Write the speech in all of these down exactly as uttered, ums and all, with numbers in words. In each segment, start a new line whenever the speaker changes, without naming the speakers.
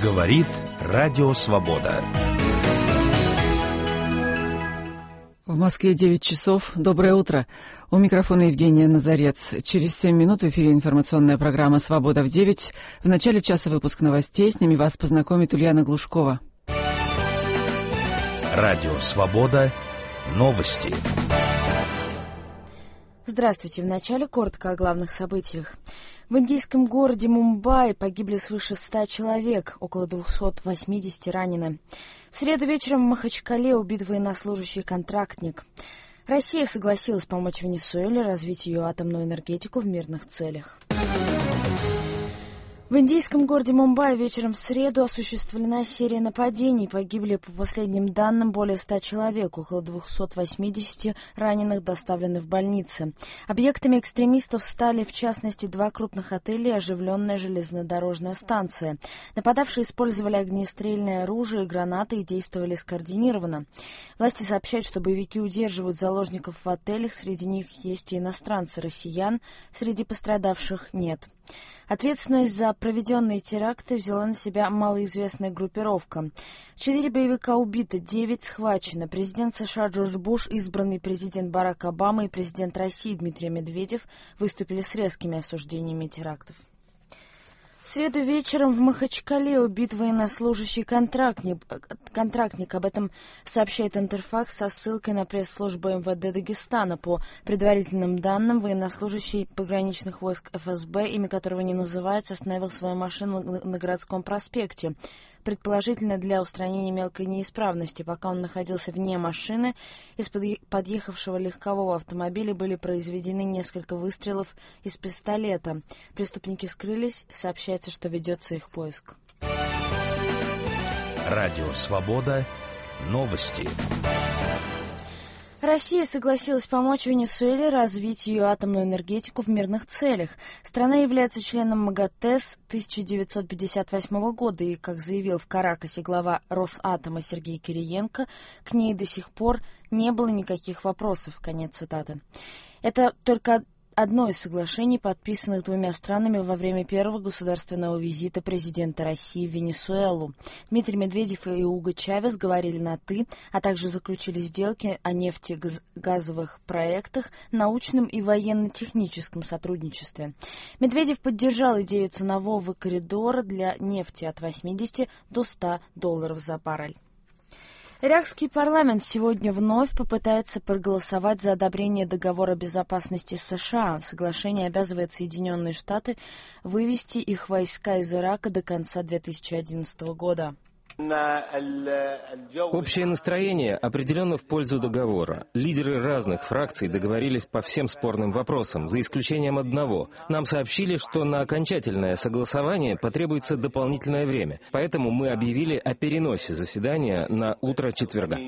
Говорит Радио Свобода.
В Москве девять часов. Доброе утро. У микрофона Евгения Назарец. Через семь минут в эфире информационная программа «Свобода в девять». В начале часа выпуск новостей. С ними вас познакомит Ульяна Глушкова.
Радио Свобода. Новости.
Здравствуйте. В начале коротко о главных событиях. В индийском городе Мумбаи погибли свыше ста человек, около двухсот восьмидесяти ранены. В среду вечером в Махачкале убит военнослужащий-контрактник. Россия согласилась помочь Венесуэле развить ее атомную энергетику в мирных целях. В индийском городе Мумбаи вечером в среду осуществлена серия нападений. Погибли, по последним данным, более ста человек, около двухсот восьмидесяти раненых доставлены в больницы. Объектами экстремистов стали, в частности, два крупных отеля и оживленная железнодорожная станция. Нападавшие использовали огнестрельное оружие и гранаты и действовали скоординированно. Власти сообщают, что боевики удерживают заложников в отелях, среди них есть и иностранцы, россиян, среди пострадавших нет. Ответственность за проведенные теракты взяла на себя малоизвестная группировка. Четыре боевика убиты, девять схвачено. Президент США Джордж Буш, избранный президент Барак Обама и президент России Дмитрий Медведев выступили с резкими осуждениями терактов. В среду вечером в Махачкале убит военнослужащий контрактник. контрактник. Об этом сообщает Интерфакс со ссылкой на пресс-службу эм вэ дэ Дагестана. По предварительным данным, военнослужащий пограничных войск эф эс бэ, имя которого не называется, остановил свою машину на городском проспекте, предположительно для устранения мелкой неисправности. Пока он находился вне машины, из подъехавшего легкового автомобиля были произведены несколько выстрелов из пистолета. Преступники скрылись, сообщается, что ведется их поиск.
Радио Свобода. Новости.
Россия согласилась помочь Венесуэле развить ее атомную энергетику в мирных целях. Страна является членом МАГАТЭ с тысяча девятьсот пятьдесят восьмого года, и, как заявил в Каракасе глава Росатома Сергей Кириенко, к ней до сих пор не было никаких вопросов. Конец цитаты. Это только одно из соглашений, подписанных двумя странами во время первого государственного визита президента России в Венесуэлу. Дмитрий Медведев и Уго Чавес говорили на «ты», а также заключили сделки о нефтегазовых проектах, научном и военно-техническом сотрудничестве. Медведев поддержал идею ценового коридора для нефти от восьмидесяти до ста долларов за баррель. Иракский парламент сегодня вновь попытается проголосовать за одобрение договора безопасности с США. Соглашение обязывает Соединенные Штаты вывести их войска из Ирака до конца две тысячи одиннадцатого года.
Общее настроение определенно в пользу договора. Лидеры разных фракций договорились по всем спорным вопросам, за исключением одного. Нам сообщили, что на окончательное согласование потребуется дополнительное время, поэтому мы объявили о переносе заседания на утро четверга.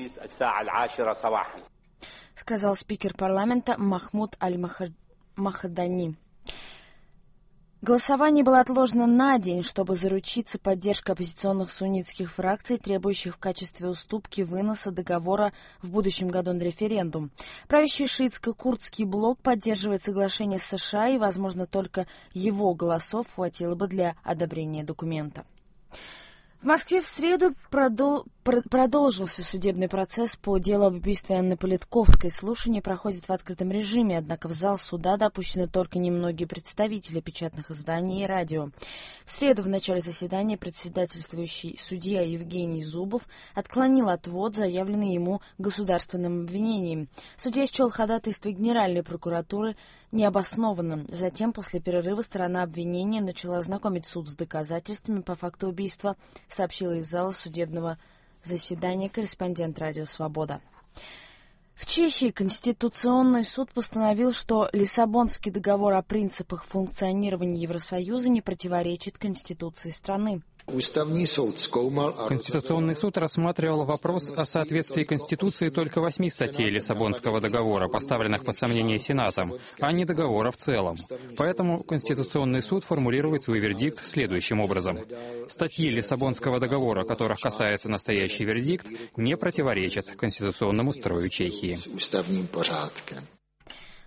Сказал спикер парламента Махмуд Аль-Махадани. Голосование было отложено на день, чтобы заручиться поддержкой оппозиционных суннитских фракций, требующих в качестве уступки выноса договора в будущем году на референдум. Правящий шиитско-курдский блок поддерживает соглашение с США, и, возможно, только его голосов хватило бы для одобрения документа. В Москве в среду продол... продолжился судебный процесс по делу об убийстве Анны Политковской. Слушание проходит в открытом режиме, однако в зал суда допущены только немногие представители печатных изданий и радио. В среду в начале заседания председательствующий судья Евгений Зубов отклонил отвод, заявленный ему государственным обвинением. Судья счел ходатайство Генеральной прокуратуры необоснованным. Затем, после перерыва, сторона обвинения начала знакомить суд с доказательствами по факту убийства, сообщила из зала судебного заседания корреспондент «Радио Свобода». В Чехии Конституционный суд постановил, что Лиссабонский договор о принципах функционирования Евросоюза не противоречит Конституции страны.
Конституционный суд рассматривал вопрос о соответствии Конституции только восьми статей Лиссабонского договора, поставленных под сомнение Сенатом, а не договора в целом. Поэтому Конституционный суд формулирует свой вердикт следующим образом. Статьи Лиссабонского договора, которых касается настоящий вердикт, не противоречат конституционному строю Чехии.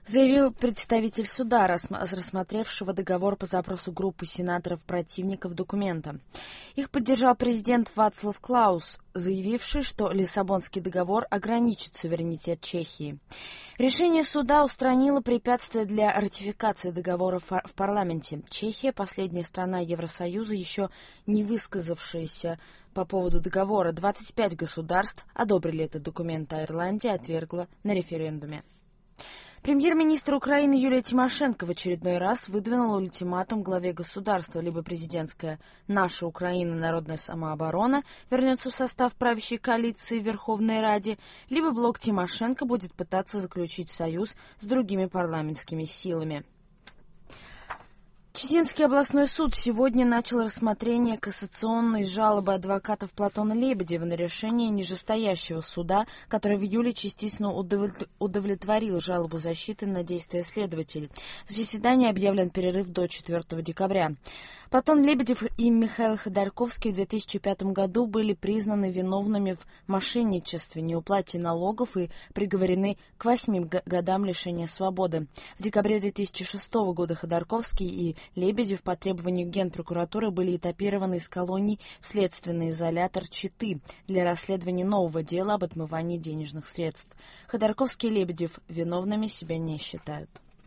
заявил представитель суда, рассмотревшего договор по запросу группы сенаторов-противников документа. Их поддержал президент Вацлав Клаус, заявивший, что Лиссабонский договор ограничит суверенитет Чехии. Решение суда устранило препятствия для ратификации договора в парламенте. Чехия, последняя страна Евросоюза, еще не высказавшаяся по поводу договора. двадцать пять государств одобрили этот документ, а Ирландия отвергла на референдуме. Премьер-министр Украины Юлия Тимошенко в очередной раз выдвинула ультиматум главе государства: либо президентская «Наша Украина. Народная самооборона» вернется в состав правящей коалиции в Верховной Раде, либо блок Тимошенко будет пытаться заключить союз с другими парламентскими силами. Читинский областной суд сегодня начал рассмотрение кассационной жалобы адвокатов Платона Лебедева на решение нижестоящего суда, который в июле частично удовлетворил жалобу защиты на действия следователей. В заседании объявлен перерыв до четвёртого декабря. Платон Лебедев и Михаил Ходорковский в две тысячи пятом году были признаны виновными в мошенничестве, неуплате налогов и приговорены к восьми годам лишения свободы. В декабре две тысячи шестого года Ходорковский и Лебедев по требованию Генпрокуратуры были этапированы из колоний в следственный изолятор Читы для расследования нового дела об отмывании денежных средств. Ходорковский и Лебедев виновными себя не считают.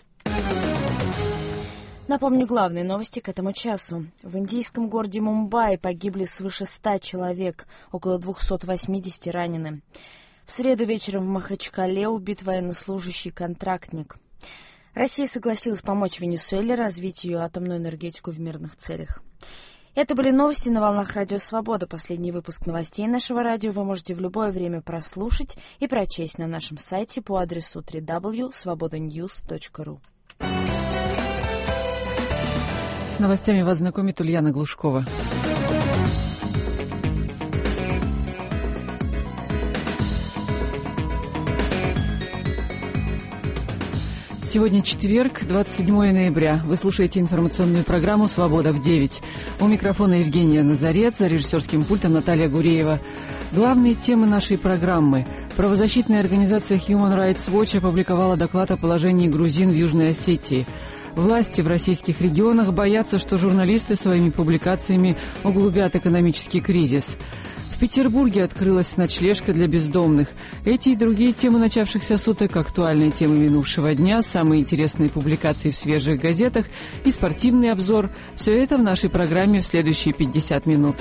Напомню главные новости к этому часу. В индийском городе Мумбаи погибли свыше ста человек, около двухсот восьмидесяти ранены. В среду вечером в Махачкале убит военнослужащий контрактник. Россия согласилась помочь Венесуэле развить ее атомную энергетику в мирных целях. Это были новости на волнах Радио Свобода. Последний выпуск новостей нашего радио вы можете в любое время прослушать и прочесть на нашем сайте по адресу дабл ю дабл ю дабл ю точка свобода ньюс точка ру.
С новостями вас знакомит Ульяна Глушкова. Сегодня четверг, двадцать седьмого ноября. Вы слушаете информационную программу «Свобода в девять». У микрофона Евгения Назарец, за режиссерским пультом Наталья Гуреева. Главные темы нашей программы. Правозащитная организация Human Rights Watch опубликовала доклад о положении грузин в Южной Осетии. Власти в российских регионах боятся, что журналисты своими публикациями углубят экономический кризис. В Петербурге открылась ночлежка для бездомных. Эти и другие темы начавшихся суток, актуальные темы минувшего дня, самые интересные публикации в свежих газетах и спортивный обзор – все это в нашей программе в следующие пятьдесят минут.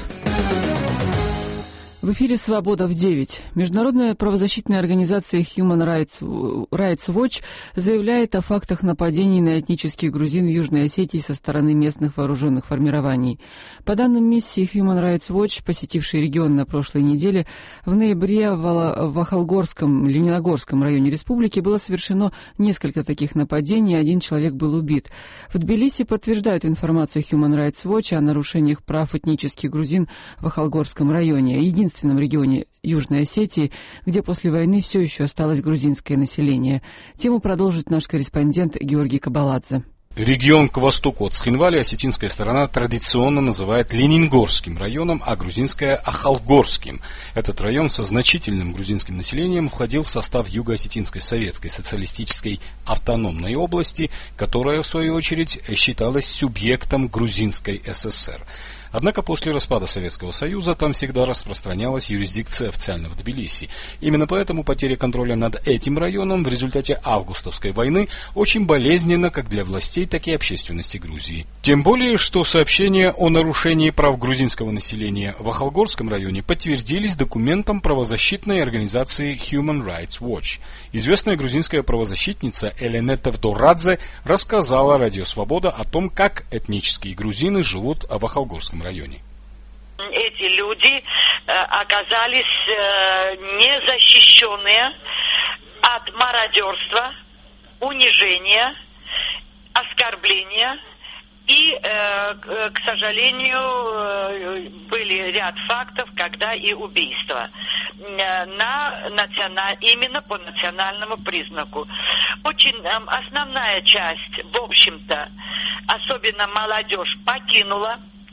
В эфире «Свобода в девять». Международная правозащитная организация Human Rights Watch заявляет о фактах нападений на этнических грузин в Южной Осетии со стороны местных вооруженных формирований. По данным миссии Human Rights Watch, посетившей регион на прошлой неделе, в ноябре в Ахалгорском, Лениногорском районе республики было совершено несколько таких нападений, один человек был убит. В Тбилиси подтверждают информацию Human Rights Watch о нарушениях прав этнических грузин в Ахалгорском районе. Единственное в регионе Южной Осетии, где после войны все еще осталось грузинское население. Тему продолжит наш корреспондент Георгий Кабаладзе.
Регион к востоку от Схинвали осетинская сторона традиционно называет Ленингорским районом, а грузинская – Ахалгорским. Этот район со значительным грузинским населением входил в состав Юго-Осетинской Советской Социалистической Автономной области, которая, в свою очередь, считалась субъектом Грузинской ССР. Однако после распада Советского Союза там всегда распространялась юрисдикция официального Тбилиси. Именно поэтому потеря контроля над этим районом в результате августовской войны очень болезненна как для властей, так и общественности Грузии. Тем более, что сообщения о нарушении прав грузинского населения в Ахалгорском районе подтвердились документом правозащитной организации Human Rights Watch. Известная грузинская правозащитница Элена Тевдорадзе рассказала Радио Свобода о том, как этнические грузины живут в Ахалгорском районе.
Эти люди э, оказались э, незащищенные от мародерства, унижения, оскорбления и, э, к сожалению, э, были ряд фактов, когда и убийства э, на националь... именно по национальному признаку. Очень э, основная часть, в общем-то, особенно молодежь, покинула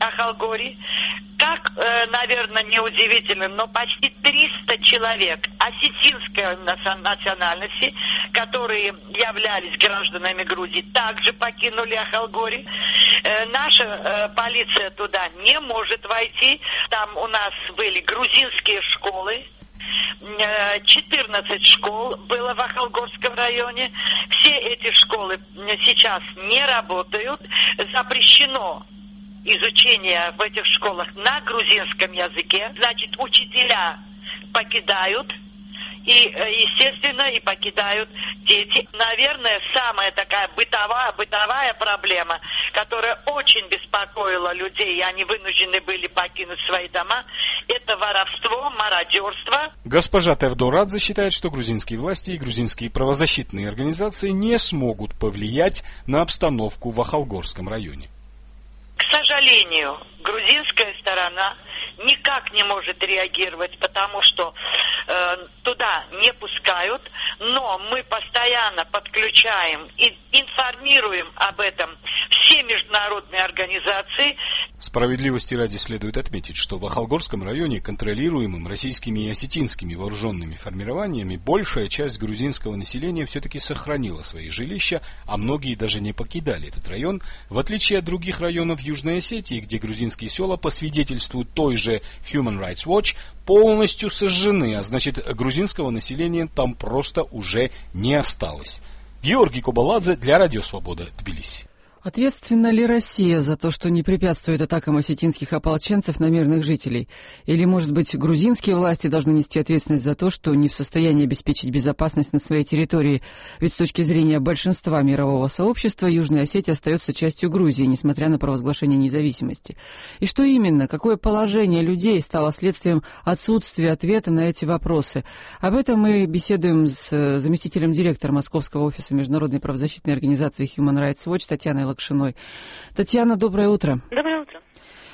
Ахалгори. Как, э, наверное, неудивительно, но почти триста человек осетинской национальности, которые являлись гражданами Грузии, также покинули Ахалгори. Э, наша э, полиция туда не может войти. Там у нас были грузинские школы. четырнадцать школ было в Ахалгорском районе. Все эти школы сейчас не работают. Запрещено изучение в этих школах на грузинском языке. Значит, учителя покидают. И, естественно, и покидают дети. Наверное, самая такая бытовая, бытовая проблема, которая очень беспокоила людей, и они вынуждены были покинуть свои дома, это воровство, мародерство.
Госпожа Тевдорадзе считает, что грузинские власти и грузинские правозащитные организации не смогут повлиять на обстановку в Ахалгорском районе.
К сожалению, грузинская сторона никак не может реагировать, потому что э, туда не пускают, но мы постоянно подключаем и информируем об этом все международные организации.
Справедливости ради следует отметить, что в Ахалгорском районе, контролируемом российскими и осетинскими вооруженными формированиями, большая часть грузинского населения все-таки сохранила свои жилища, а многие даже не покидали этот район, в отличие от других районов Южной Осетии, где грузинские села, по свидетельству той же Human Rights Watch, полностью сожжены, а значит, грузинского населения там просто уже не осталось. Георгий Кобаладзе для Радио Свобода, Тбилиси.
Ответственна ли Россия за то, что не препятствует атакам осетинских ополченцев на мирных жителей? Или, может быть, грузинские власти должны нести ответственность за то, что не в состоянии обеспечить безопасность на своей территории? Ведь с точки зрения большинства мирового сообщества Южная Осетия остается частью Грузии, несмотря на провозглашение независимости. И что именно, какое положение людей стало следствием отсутствия ответа на эти вопросы? Об этом мы беседуем с заместителем директора Московского офиса международной правозащитной организации Human Rights Watch Татьяной Лакшиной. Татьяна, доброе утро.
Доброе утро.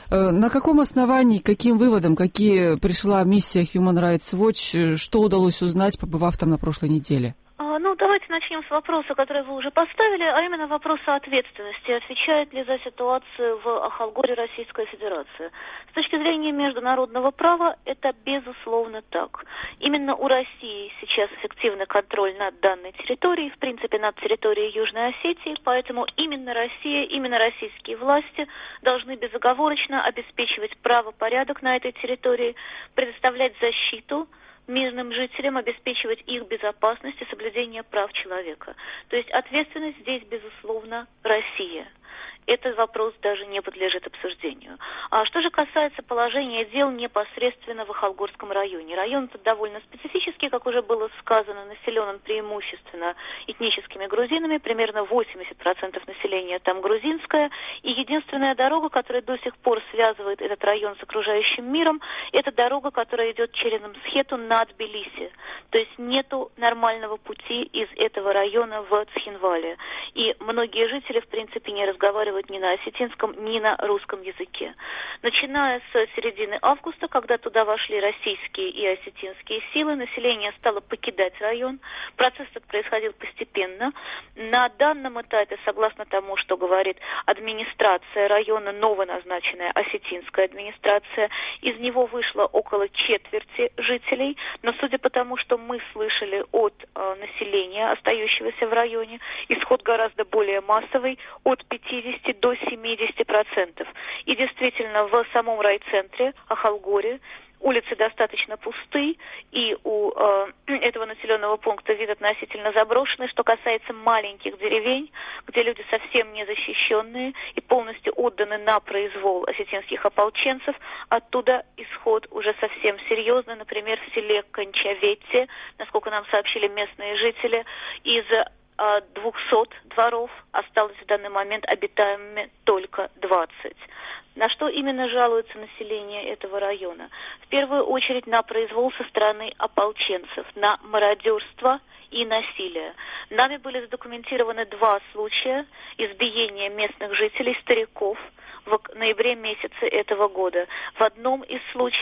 На каком основании, каким выводам, какие пришла миссия Human Rights Watch, что удалось узнать, побывав там на прошлой неделе?
Ну, давайте начнем с вопроса, который вы уже поставили, а именно вопроса ответственности. Отвечает ли за ситуацию в Ахалгоре Российская Федерация? С точки зрения международного права, это безусловно так. Именно у России сейчас эффективный контроль над данной территорией, в принципе, над территорией Южной Осетии, поэтому именно Россия, именно российские власти должны безоговорочно обеспечивать правопорядок на этой территории, предоставлять защиту мирным жителям, обеспечивать их безопасность и соблюдение прав человека. То есть ответственность здесь, безусловно, Россия. Этот вопрос даже не подлежит обсуждению. А что же касается положения дел непосредственно в Ахалгорском районе? Район тут довольно специфический, как уже было сказано, населен он преимущественно этническими грузинами, примерно восемьдесят процентов населения там грузинское, и единственная дорога, которая до сих пор связывает этот район с окружающим миром, это дорога, которая идет через Мсхету на Тбилиси. То есть нету нормального пути из этого района в Цхинвале. И многие жители, в принципе, не разговаривают ни на осетинском, ни на русском языке. Начиная с середины августа, когда туда вошли российские и осетинские силы, население стало покидать район. Процесс этот происходил постепенно. На данном этапе, согласно тому, что говорит администрация района, новоназначенная осетинская администрация, из него вышло около четверти жителей. Но судя по тому, что мы слышали от э, населения, остающегося в районе, исход гораздо более массовый, от пятидесяти до семидесяти процентов. И действительно, в самом райцентре Ахалгоре улицы достаточно пусты, и у э, этого населенного пункта вид относительно заброшенный. Что касается маленьких деревень, где люди совсем не защищенные и полностью отданы на произвол осетинских ополченцев, оттуда исход уже совсем серьезный. Например, в селе Кончаветте, насколько нам сообщили местные жители, из двухсот дворов осталось в данный момент обитаемыми только двадцать. На что именно жалуется население этого района? В первую очередь на произвол со стороны ополченцев, на мародерство и насилие. Нами были задокументированы два случая избиения местных жителей, стариков, в ноябре месяце этого года. В одном из случаев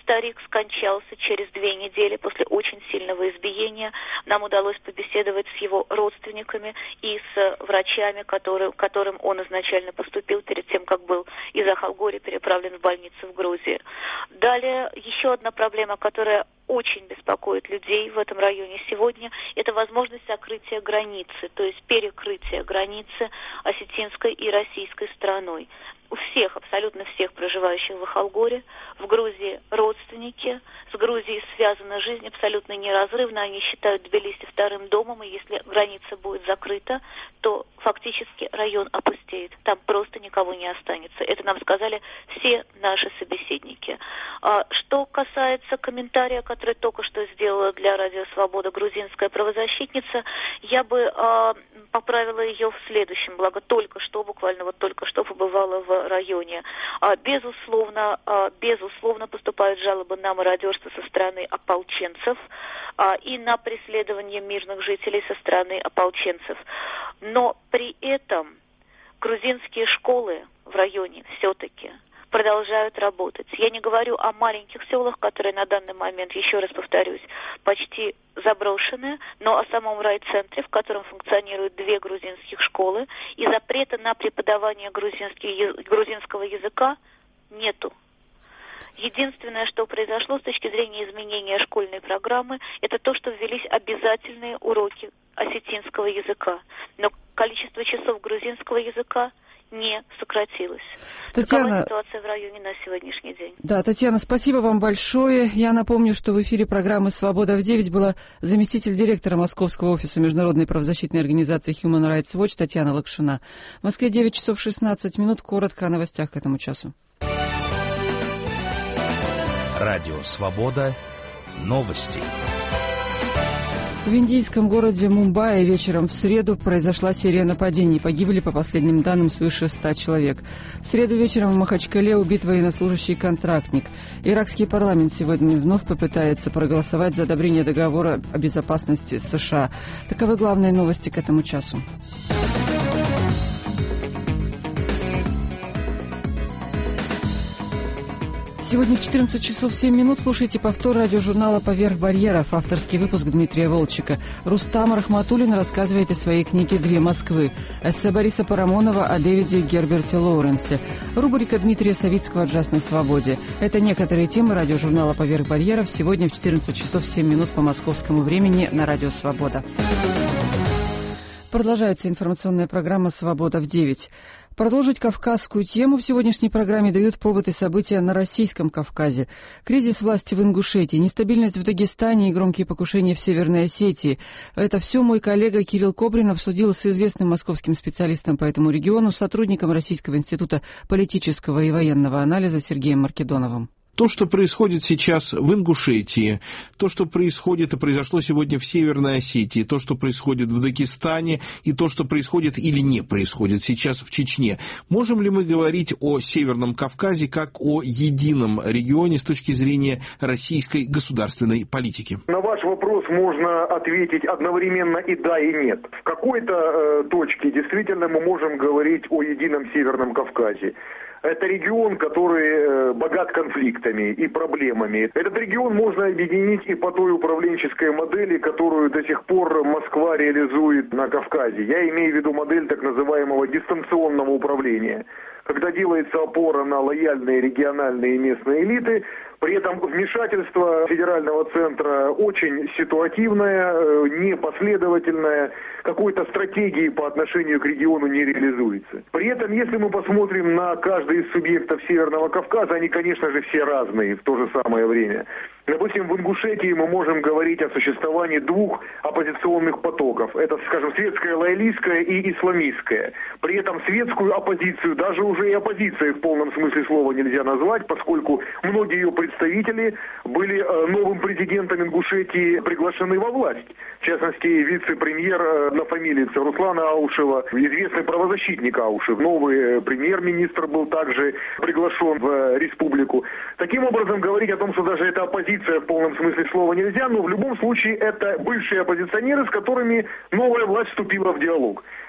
Старик скончался через две недели после очень сильного избиения. Нам удалось побеседовать с его родственниками и с врачами, которые, к которым он изначально поступил перед тем, как был из Ахалгори переправлен в больницу в Грузии. Далее еще одна проблема, которая очень беспокоит людей в этом районе сегодня, это возможность закрытия границы, то есть перекрытия границы осетинской и российской стороной. У всех, абсолютно всех проживающих в Ахалгоре, в Грузии родственники, с Грузией связана жизнь абсолютно неразрывно, они считают Тбилиси вторым домом, и если граница будет закрыта, то фактически район опустеет, там просто никого не останется. Это нам сказали все наши собеседники. Что касается комментария, который только что сделала для Радио Свобода грузинская правозащитница, я бы поправила ее в следующем, благо только что, буквально вот только что побывала в районе. Безусловно, безусловно поступают жалобы на мародерство со стороны ополченцев и на преследование мирных жителей со стороны ополченцев. Но при этом грузинские школы в районе все-таки продолжают работать. Я не говорю о маленьких селах, которые на данный момент, еще раз повторюсь, почти заброшены, но о самом райцентре, в котором функционируют две грузинских школы, и запрета на преподавание грузинского языка нету. Единственное, что произошло с точки зрения изменения школьной программы, это то, что ввелись обязательные уроки осетинского языка. Но количество часов грузинского языка не сократилась.
Татьяна...
Такова ситуация в районе на сегодняшний день.
Да, Татьяна, спасибо вам большое. Я напомню, что в эфире программы «Свобода в девять» была заместитель директора Московского офиса международной правозащитной организации Human Rights Watch Татьяна Лакшина. В Москве девять часов шестнадцать минут. Коротко о новостях к этому часу.
Радио «Свобода». Новости.
В индийском городе Мумбаи вечером в среду произошла серия нападений. Погибли, по последним данным, свыше ста человек. В среду вечером в Махачкале убит военнослужащий контрактник. Иракский парламент сегодня вновь попытается проголосовать за одобрение договора о безопасности с США. Таковы главные новости к этому часу. Сегодня в четырнадцать часов семь минут слушайте повтор радиожурнала «Поверх барьеров», авторский выпуск Дмитрия Волчика. Рустам Рахматуллин рассказывает о своей книге «Две Москвы», эссе Бориса Парамонова о Дэвиде Герберте Лоуренсе, рубрика Дмитрия Савицкого о джазной свободе. Это некоторые темы радиожурнала «Поверх барьеров» сегодня в четырнадцать часов семь минут по московскому времени на Радио Свобода. Продолжается информационная программа «Свобода в девять». Продолжить кавказскую тему в сегодняшней программе дают повод и события на Российском Кавказе. Кризис власти в Ингушетии, нестабильность в Дагестане и громкие покушения в Северной Осетии. Это все мой коллега Кирилл Кобрин обсудил с известным московским специалистом по этому региону, сотрудником Российского института политического и военного анализа Сергеем Маркедоновым.
То, что происходит сейчас в Ингушетии, то, что происходит и произошло сегодня в Северной Осетии, то, что происходит в Дагестане и то, что происходит или не происходит сейчас в Чечне. Можем ли мы говорить о Северном Кавказе как о едином регионе с точки зрения российской государственной политики?
На ваш вопрос можно ответить одновременно и да, и нет. В какой-то э, точке действительно мы можем говорить о едином Северном Кавказе. Это регион, который богат конфликтами и проблемами. Этот регион можно объединить и по той управленческой модели, которую до сих пор Москва реализует на Кавказе. Я имею в виду модель так называемого дистанционного управления, когда делается опора на лояльные региональные и местные элиты. При этом вмешательство федерального центра очень ситуативное, непоследовательное, какой-то стратегии по отношению к региону не реализуется. При этом, если мы посмотрим на каждый из субъектов Северного Кавказа, они, конечно же, все разные в то же самое время. Допустим, в Ингушетии мы можем говорить о существовании двух оппозиционных потоков. Это, скажем, светская лоялистская и исламистская. При этом светскую оппозицию, даже уже и оппозицией в полном смысле слова нельзя назвать, поскольку многие ее представители были новым президентом Ингушетии приглашены во власть. В частности, вице-премьер однофамилица Руслана Аушева, известный правозащитник Аушев. Новый премьер-министр был также приглашен в республику. Таким образом, говорить о том, что даже это оппозиция в полном смысле слова нельзя, но в любом случае это бывшие оппозиционеры, с которыми новая власть вступила в диалог.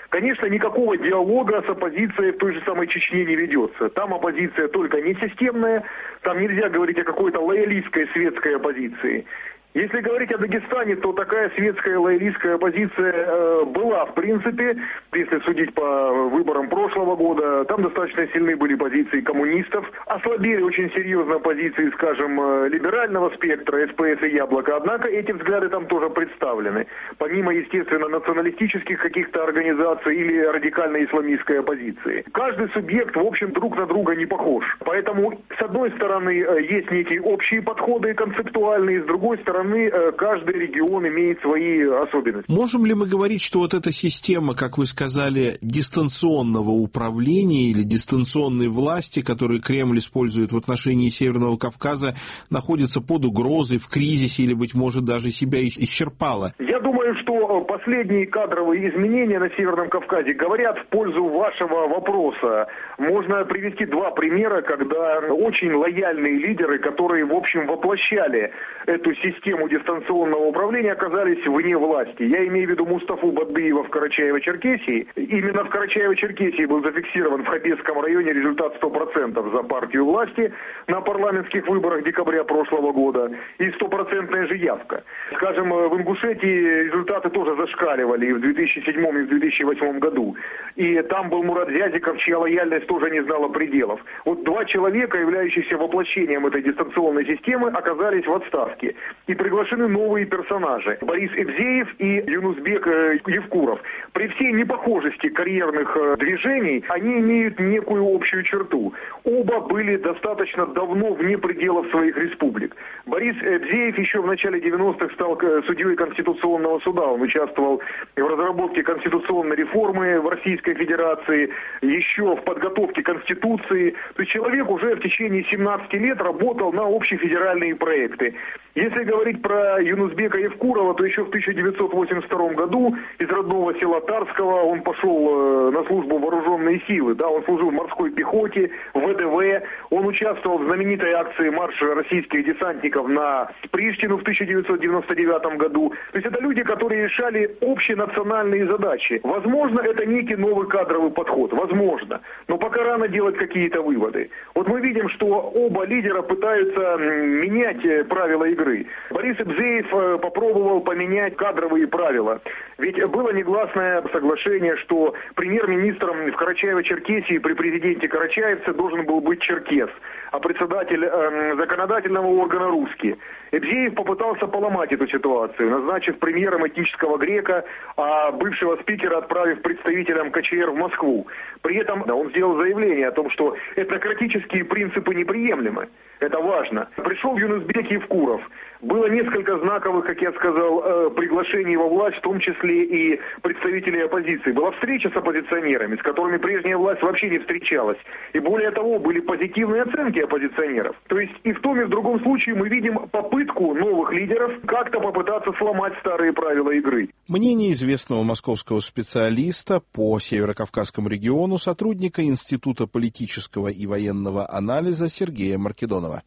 Конечно, никакого диалога с оппозицией в той же самой Чечне не ведется. Там оппозиция только не системная, там нельзя говорить о какой-то лоялистской светской оппозиции. Если говорить о Дагестане, то такая светская лоялистская оппозиция э, была, в принципе, если судить по выборам прошлого года, там достаточно сильны были позиции коммунистов, ослабели очень серьезно позиции, скажем, либерального спектра, СПС и Яблоко, однако эти взгляды там тоже представлены, помимо, естественно, националистических каких-то организаций или радикально-исламистской оппозиции. Каждый субъект, в общем, друг на друга не похож, поэтому, с одной стороны, есть некие общие подходы концептуальные, с другой стороны, каждый регион имеет свои особенности.
Можем ли мы говорить, что вот эта система, как вы сказали, дистанционного управления или дистанционной власти, которую Кремль использует в отношении Северного Кавказа, находится под угрозой, в кризисе или, быть может, даже себя исчерпала?
Я думаю, что последние кадровые изменения на Северном Кавказе говорят в пользу вашего вопроса. Можно привести два примера, когда очень лояльные лидеры, которые, в общем, воплощали эту систему дистанционного управления, оказались вне власти. Я имею в виду Мустафу Бадыева в Карачаево-Черкесии. Именно в Карачаево-Черкесии был зафиксирован в Хабесском районе результат сто процентов за партию власти на парламентских выборах декабря прошлого года и стопроцентная же явка. Скажем, в Ингушетии результаты тоже зашкаливали и в две тысячи седьмом, и в две тысячи восьмом году. И там был Мурат Зязиков, чья лояльность тоже не знала пределов. Вот два человека, являющихся воплощением этой дистанционной системы, оказались в отставке. И приглашены новые персонажи. Борис Эбзеев и Юнусбек Евкуров. При всей непохожести карьерных движений, они имеют некую общую черту. Оба были достаточно давно вне пределов своих республик. Борис Эбзеев еще в начале девяностых стал судьей Конституционного суда. Он участвовал в разработке конституционной реформы в Российской Федерации, еще в подготовке Конституции. То есть человек уже в течение семнадцати лет работал на общефедеральные проекты. Если говорить про Юнусбека Евкурова, то еще в тысяча девятьсот восемьдесят втором году из родного села Тарского он пошел на службу в вооруженные силы. Да, он служил в морской пехоте, в ВДВ. Он участвовал в знаменитой акции марша российских десантников на Приштину в тысяча девятьсот девяносто девятом году. То есть это люди, которые решали общенациональные задачи. Возможно, это некий новый кадровый подход. Возможно. Но пока рано делать какие-то выводы. Вот мы видим, что оба лидера пытаются менять правила игры. Борис Эбзеев попробовал поменять кадровые правила. Ведь было негласное соглашение, что премьер-министром в Карачаево-Черкесии при президенте Карачаевце должен был быть черкес, а председатель э, законодательного органа русский. Эбзеев попытался поломать эту ситуацию, назначив премьером этнического грека, а бывшего спикера отправив представителям КЧР в Москву. При этом да, он сделал заявление о том, что этнократические принципы неприемлемы. Это важно. Пришел Юнусбек Евкуров. Было несколько знаковых, как я сказал, приглашений во власть, в том числе и представителей оппозиции. Была встреча с оппозиционерами, с которыми прежняя власть вообще не встречалась. И более того, были позитивные оценки оппозиционеров. То есть и в том, и в другом случае мы видим попытку новых лидеров как-то попытаться сломать старые правила игры.
Мнение известного московского специалиста по Северокавказскому региону, сотрудника Института политического и военного анализа Сергея Маркедонова.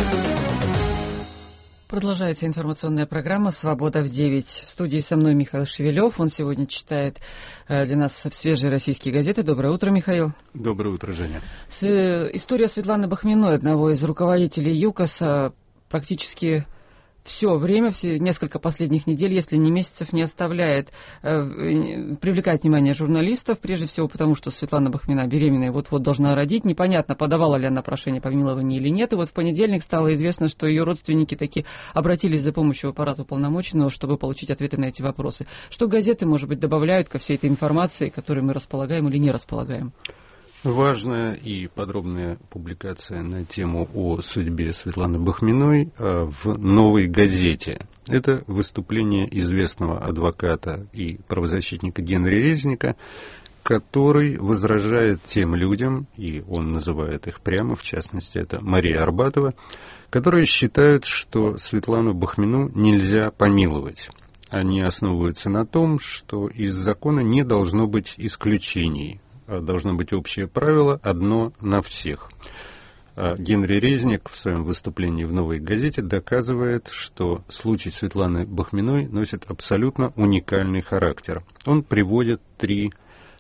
Продолжается информационная программа «Свобода в девять». В студии со мной Михаил Шевелев. Он сегодня читает для нас свежие российские газеты. Доброе утро, Михаил.
Доброе утро, Женя.
С, история Светланы Бахминой, одного из руководителей ЮКОСа, практически все время, все несколько последних недель, если не месяцев, не оставляет, э, привлекать внимание журналистов, прежде всего потому, что Светлана Бахмина беременная вот-вот должна родить. Непонятно, подавала ли она прошение помилования или нет. И вот в понедельник стало известно, что ее родственники таки обратились за помощью в аппарат уполномоченного, чтобы получить ответы на эти вопросы. Что газеты, может быть, добавляют ко всей этой информации, которой мы располагаем или не располагаем?
Важная и подробная публикация на тему о судьбе Светланы Бахминой в «Новой газете». Это выступление известного адвоката и правозащитника Генри Резника, который возражает тем людям, и он называет их прямо, в частности, это Мария Арбатова, которые считают, что Светлану Бахмину нельзя помиловать. Они основываются на том, что из закона не должно быть исключений. Должно быть общее правило, одно на всех. Генри Резник в своем выступлении в «Новой газете» доказывает, что случай Светланы Бахминой носит абсолютно уникальный характер. Он приводит три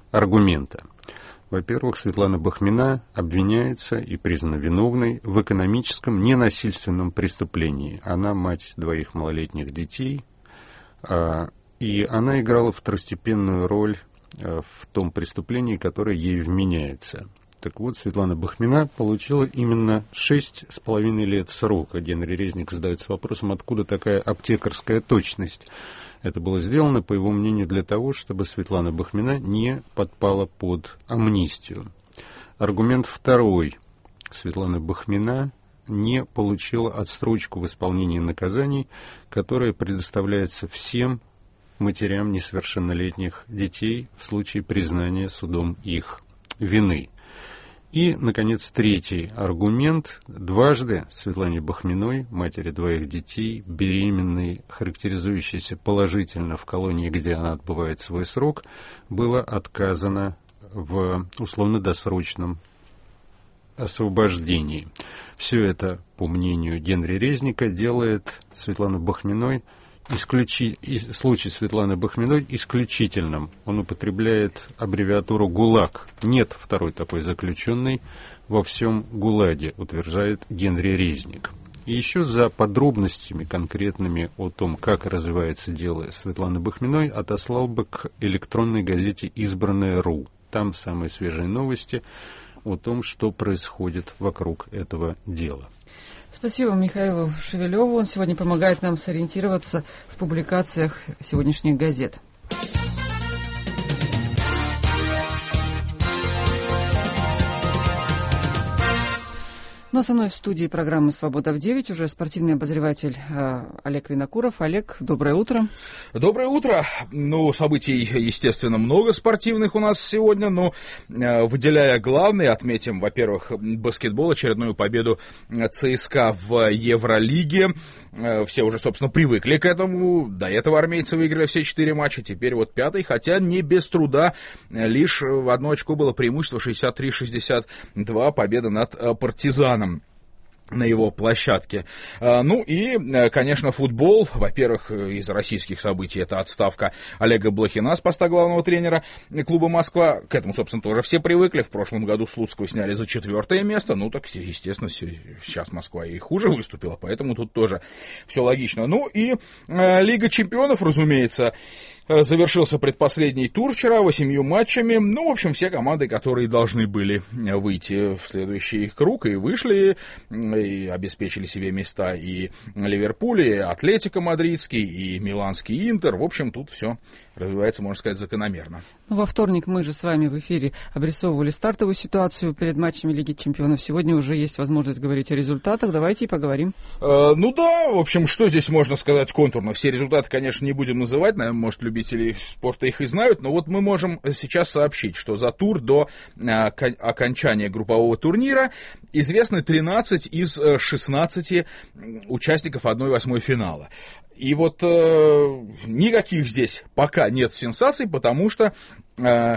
аргумента. Во-первых, Светлана Бахмина обвиняется и признана виновной в экономическом ненасильственном преступлении. Она мать двоих малолетних детей, и она играла второстепенную роль в том преступлении, которое ей вменяется. Так вот, Светлана Бахмина получила именно шесть с половиной лет срока. Генри Резник задается вопросом, откуда такая аптекарская точность. Это было сделано, по его мнению, для того, чтобы Светлана Бахмина не подпала под амнистию. Аргумент второй. Светлана Бахмина не получила отсрочку в исполнении наказаний, которая предоставляется всем матерям несовершеннолетних детей в случае признания судом их вины. И, наконец, третий аргумент. Дважды Светлане Бахминой, матери двоих детей, беременной, характеризующейся положительно в колонии, где она отбывает свой срок, было отказано в условно-досрочном освобождении. Все это, по мнению Генри Резника, делает Светлану Бахминой Исключи... случай Светланы Бахминой исключительным. Он употребляет аббревиатуру ГУЛАГ. Нет второй такой заключенной во всем ГУЛАГе, утверждает Генри Резник. И еще за подробностями конкретными о том, как развивается дело Светланы Бахминой, отослал бы к электронной газете «Избранное.ру». Там самые свежие новости о том, что происходит вокруг этого дела.
Спасибо Михаилу Шевелеву. Он сегодня помогает нам сориентироваться в публикациях сегодняшних газет. Ну а со мной в студии программы «Свобода в девять» уже спортивный обозреватель э, Олег Винокуров. Олег, доброе утро.
Доброе утро. Ну, событий, естественно, много спортивных у нас сегодня, но э, выделяя главные, отметим, во-первых, баскетбол, очередную победу ЦСКА в Евролиге. Э, все уже, собственно, привыкли к этому. До этого армейцы выиграли все четыре матча, теперь вот пятый, хотя не без труда. Лишь в одно очко было преимущество шестьдесят три шестьдесят два, победа над э, «Партизаном» на его площадке. Ну и, конечно, футбол. Во-первых, из российских событий это отставка Олега Блохина с поста главного тренера клуба «Москва». К этому, собственно, тоже все привыкли. В прошлом году Слуцкого сняли за четвертое место. Ну, так, естественно, сейчас Москва и хуже выступила, поэтому тут тоже все логично. Ну и э, Лига чемпионов, разумеется, завершился предпоследний тур вчера восемью матчами. Ну, в общем, все команды, которые должны были выйти в следующий круг, и вышли, и обеспечили себе места и Ливерпуль, и Атлетико Мадридский, и Миланский Интер. В общем, тут все развивается, можно сказать, закономерно.
Ну, во вторник мы же с вами в эфире обрисовывали стартовую ситуацию перед матчами Лиги чемпионов. Сегодня уже есть возможность говорить о результатах. Давайте и поговорим.
Э, ну да, в общем, что здесь можно сказать контурно? Все результаты, конечно, не будем называть. Наверное, может, любители спорта их и знают. Но вот мы можем сейчас сообщить, что за тур до э, окончания группового турнира известны тринадцать из шестнадцати участников одной восьмой финала. И вот э, никаких здесь пока нет сенсаций, потому что э,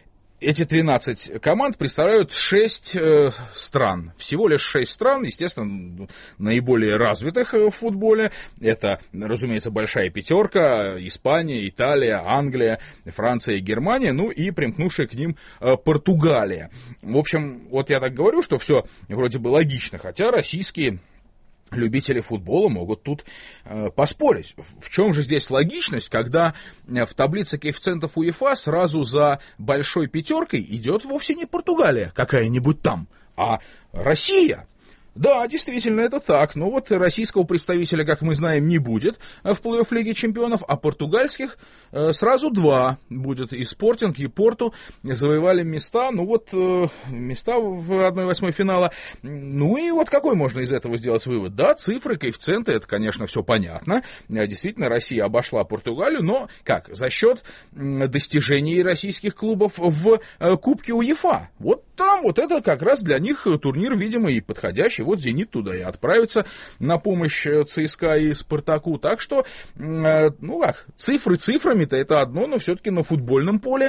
эти тринадцать команд представляют шесть э, стран. Всего лишь шесть стран, естественно, наиболее развитых в футболе. Это, разумеется, большая пятерка: Испания, Италия, Англия, Франция и Германия, ну и примкнувшая к ним э, Португалия. В общем, вот я так говорю, что все вроде бы логично, хотя российские любители футбола могут тут э, поспорить. В чем же здесь логичность, когда в таблице коэффициентов УЕФА сразу за большой пятеркой идет вовсе не Португалия какая-нибудь там, а Россия? Да, действительно, это так. Но вот российского представителя, как мы знаем, не будет в плей-офф Лиги чемпионов, а португальских э, сразу два будет. И Спортинг, и Порту завоевали места, ну вот, э, места в одной восьмой финала. Ну и вот какой можно из этого сделать вывод? Да, цифры, коэффициенты, это, конечно, все понятно. Действительно, Россия обошла Португалию, но как? За счет достижений российских клубов в э, Кубке УЕФА. Вот там, вот это как раз для них турнир, видимо, и подходящий. Вот «Зенит» туда и отправится на помощь ЦСКА и «Спартаку». Так что, э, ну как, цифры цифрами-то это одно, но все-таки на футбольном поле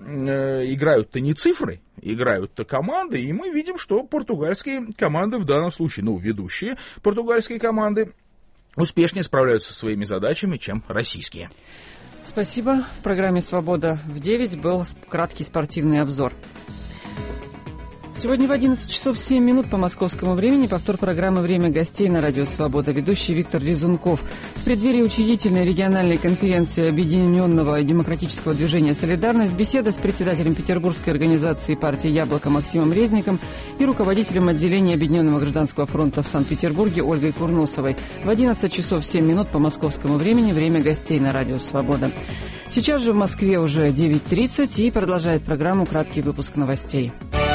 э, играют-то не цифры, играют-то команды. И мы видим, что португальские команды в данном случае, ну, ведущие португальские команды, успешнее справляются со своими задачами, чем российские.
Спасибо. В программе «Свобода в девять» был краткий спортивный обзор. Сегодня в одиннадцать часов семь минут по московскому времени повтор программы «Время гостей» на радио «Свобода». Ведущий Виктор Резунков. В преддверии учредительной региональной конференции Объединенного демократического движения «Солидарность» беседа с председателем Петербургской организации партии «Яблоко» Максимом Резником и руководителем отделения Объединенного гражданского фронта в Санкт-Петербурге Ольгой Курносовой. В одиннадцать часов семь минут по московскому времени «Время гостей» на радио «Свобода». Сейчас же в Москве уже девять тридцать и продолжает программу краткий выпуск новостей.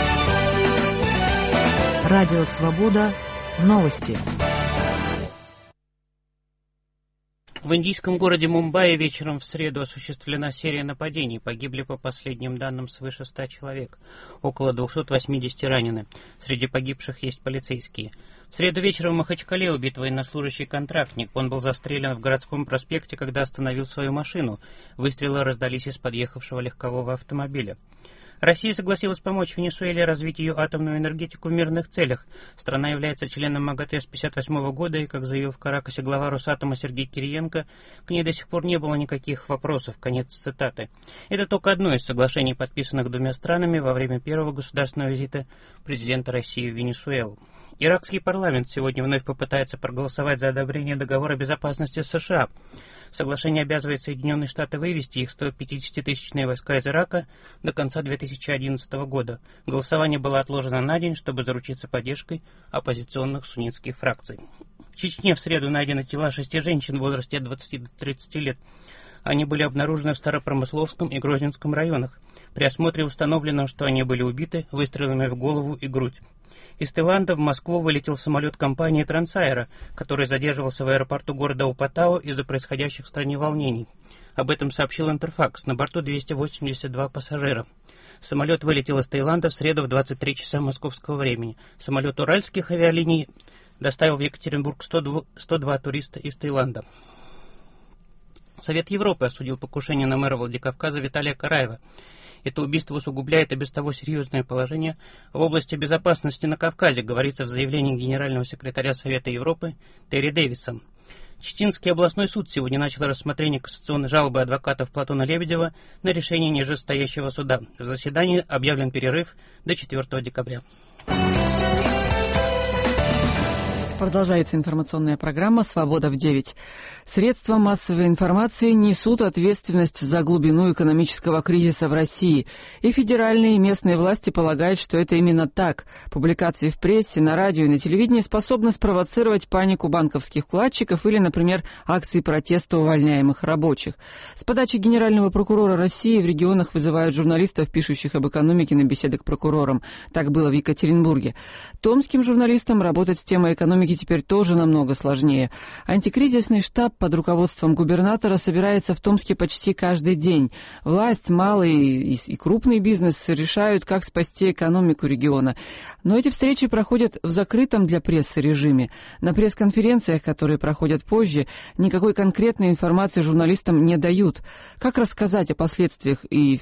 Радио «Свобода». Новости.
В индийском городе Мумбаи вечером в среду осуществлена серия нападений. Погибли, по последним данным, свыше ста человек. Около двухсот восьмидесяти ранены. Среди погибших есть полицейские. В среду вечером в Махачкале убит военнослужащий контрактник. Он был застрелен в городском проспекте, когда остановил свою машину. Выстрелы раздались из подъехавшего легкового автомобиля. Россия согласилась помочь Венесуэле развить ее атомную энергетику в мирных целях. Страна является членом МАГАТЭ с тысяча девятьсот пятьдесят восьмого года, и, как заявил в Каракасе глава Росатома Сергей Кириенко, к ней до сих пор не было никаких вопросов. Конец цитаты. Это только одно из соглашений, подписанных двумя странами во время первого государственного визита президента России в Венесуэлу. Иракский парламент сегодня вновь попытается проголосовать за одобрение договора безопасности с США. Соглашение обязывает Соединенные Штаты вывести их сто пятидесятитысячные войска из Ирака до конца две тысячи одиннадцатого года. Голосование было отложено на день, чтобы заручиться поддержкой оппозиционных суннитских фракций. В Чечне в среду найдены тела шести женщин в возрасте от двадцати до тридцати лет. Они были обнаружены в Старопромысловском и Грозненском районах. При осмотре установлено, что они были убиты выстрелами в голову и грудь. Из Таиланда в Москву вылетел самолет компании «Трансаэро», который задерживался в аэропорту города Упатао из-за происходящих в стране волнений. Об этом сообщил Интерфакс. На борту двести восемьдесят два пассажира. Самолет вылетел из Таиланда в среду в двадцать три часа московского времени. Самолет уральских авиалиний доставил в Екатеринбург сто два туриста из Таиланда. Совет Европы осудил покушение на мэра Владикавказа Виталия Караева. Это убийство усугубляет и без того серьезное положение в области безопасности на Кавказе, говорится в заявлении генерального секретаря Совета Европы Терри Дэвиса. Читинский областной суд сегодня начал рассмотрение кассационной жалобы адвокатов Платона Лебедева на решение нижестоящего суда. В заседании объявлен перерыв до четвёртого декабря.
Продолжается информационная программа «Свобода в девять». Средства массовой информации несут ответственность за глубину экономического кризиса в России. И федеральные и местные власти полагают, что это именно так. Публикации в прессе, на радио и на телевидении способны спровоцировать панику банковских вкладчиков или, например, акции протеста увольняемых рабочих. С подачи Генерального прокурора России в регионах вызывают журналистов, пишущих об экономике, на беседы к прокурорам. Так было в Екатеринбурге. Томским журналистам работать с темой экономики теперь тоже намного сложнее. Антикризисный штаб под руководством губернатора собирается в Томске почти каждый день. Власть, малый и крупный бизнес решают, как спасти экономику региона. Но эти встречи проходят в закрытом для прессы режиме. На пресс-конференциях, которые проходят позже, никакой конкретной информации журналистам не дают. Как рассказать о последствиях и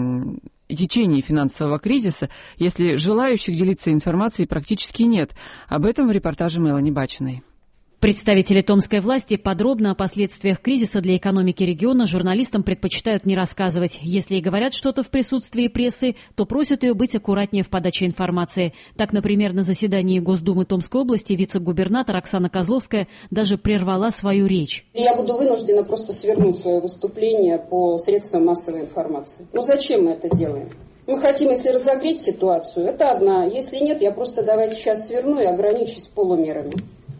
и течении финансового кризиса, если желающих делиться информацией практически нет? Об этом в репортаже Мелани Бачиной.
Представители томской власти подробно о последствиях кризиса для экономики региона журналистам предпочитают не рассказывать. Если и говорят что-то в присутствии прессы, то просят ее быть аккуратнее в подаче информации. Так, например, на заседании Госдумы Томской области вице-губернатор Оксана Козловская даже прервала свою речь.
Я буду вынуждена просто свернуть свое выступление по средствам массовой информации. Но зачем мы это делаем? Мы хотим, если разогреть ситуацию, это одна. Если нет, я просто давайте сейчас сверну и ограничусь полумерами.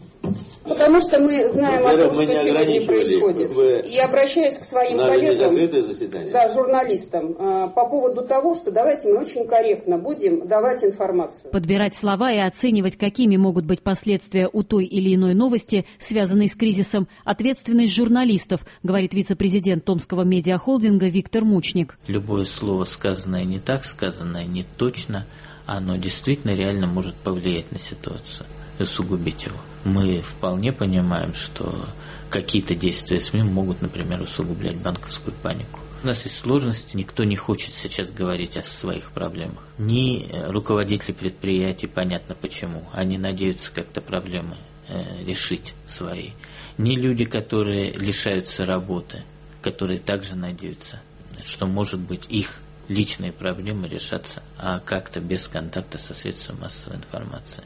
Потому что мы знаем о том, что сегодня происходит. Вы... И обращаюсь к своим коллегам, да, журналистам, по поводу того, что давайте мы очень корректно будем давать информацию.
Подбирать слова и оценивать, какими могут быть последствия у той или иной новости, связанной с кризисом, ответственность журналистов, говорит вице-президент Томского медиахолдинга Виктор Мучник.
Любое слово, сказанное не так, сказанное не точно, оно действительно реально может повлиять на ситуацию, усугубить его. Мы вполне понимаем, что какие-то действия СМИ могут, например, усугублять банковскую панику. У нас есть сложности, никто не хочет сейчас говорить о своих проблемах. Ни руководители предприятий, понятно почему, они надеются как-то проблемы э, решить свои. Ни люди, которые лишаются работы, которые также надеются, что, может быть, их личные проблемы решатся а как-то без контакта со средством массовой информации.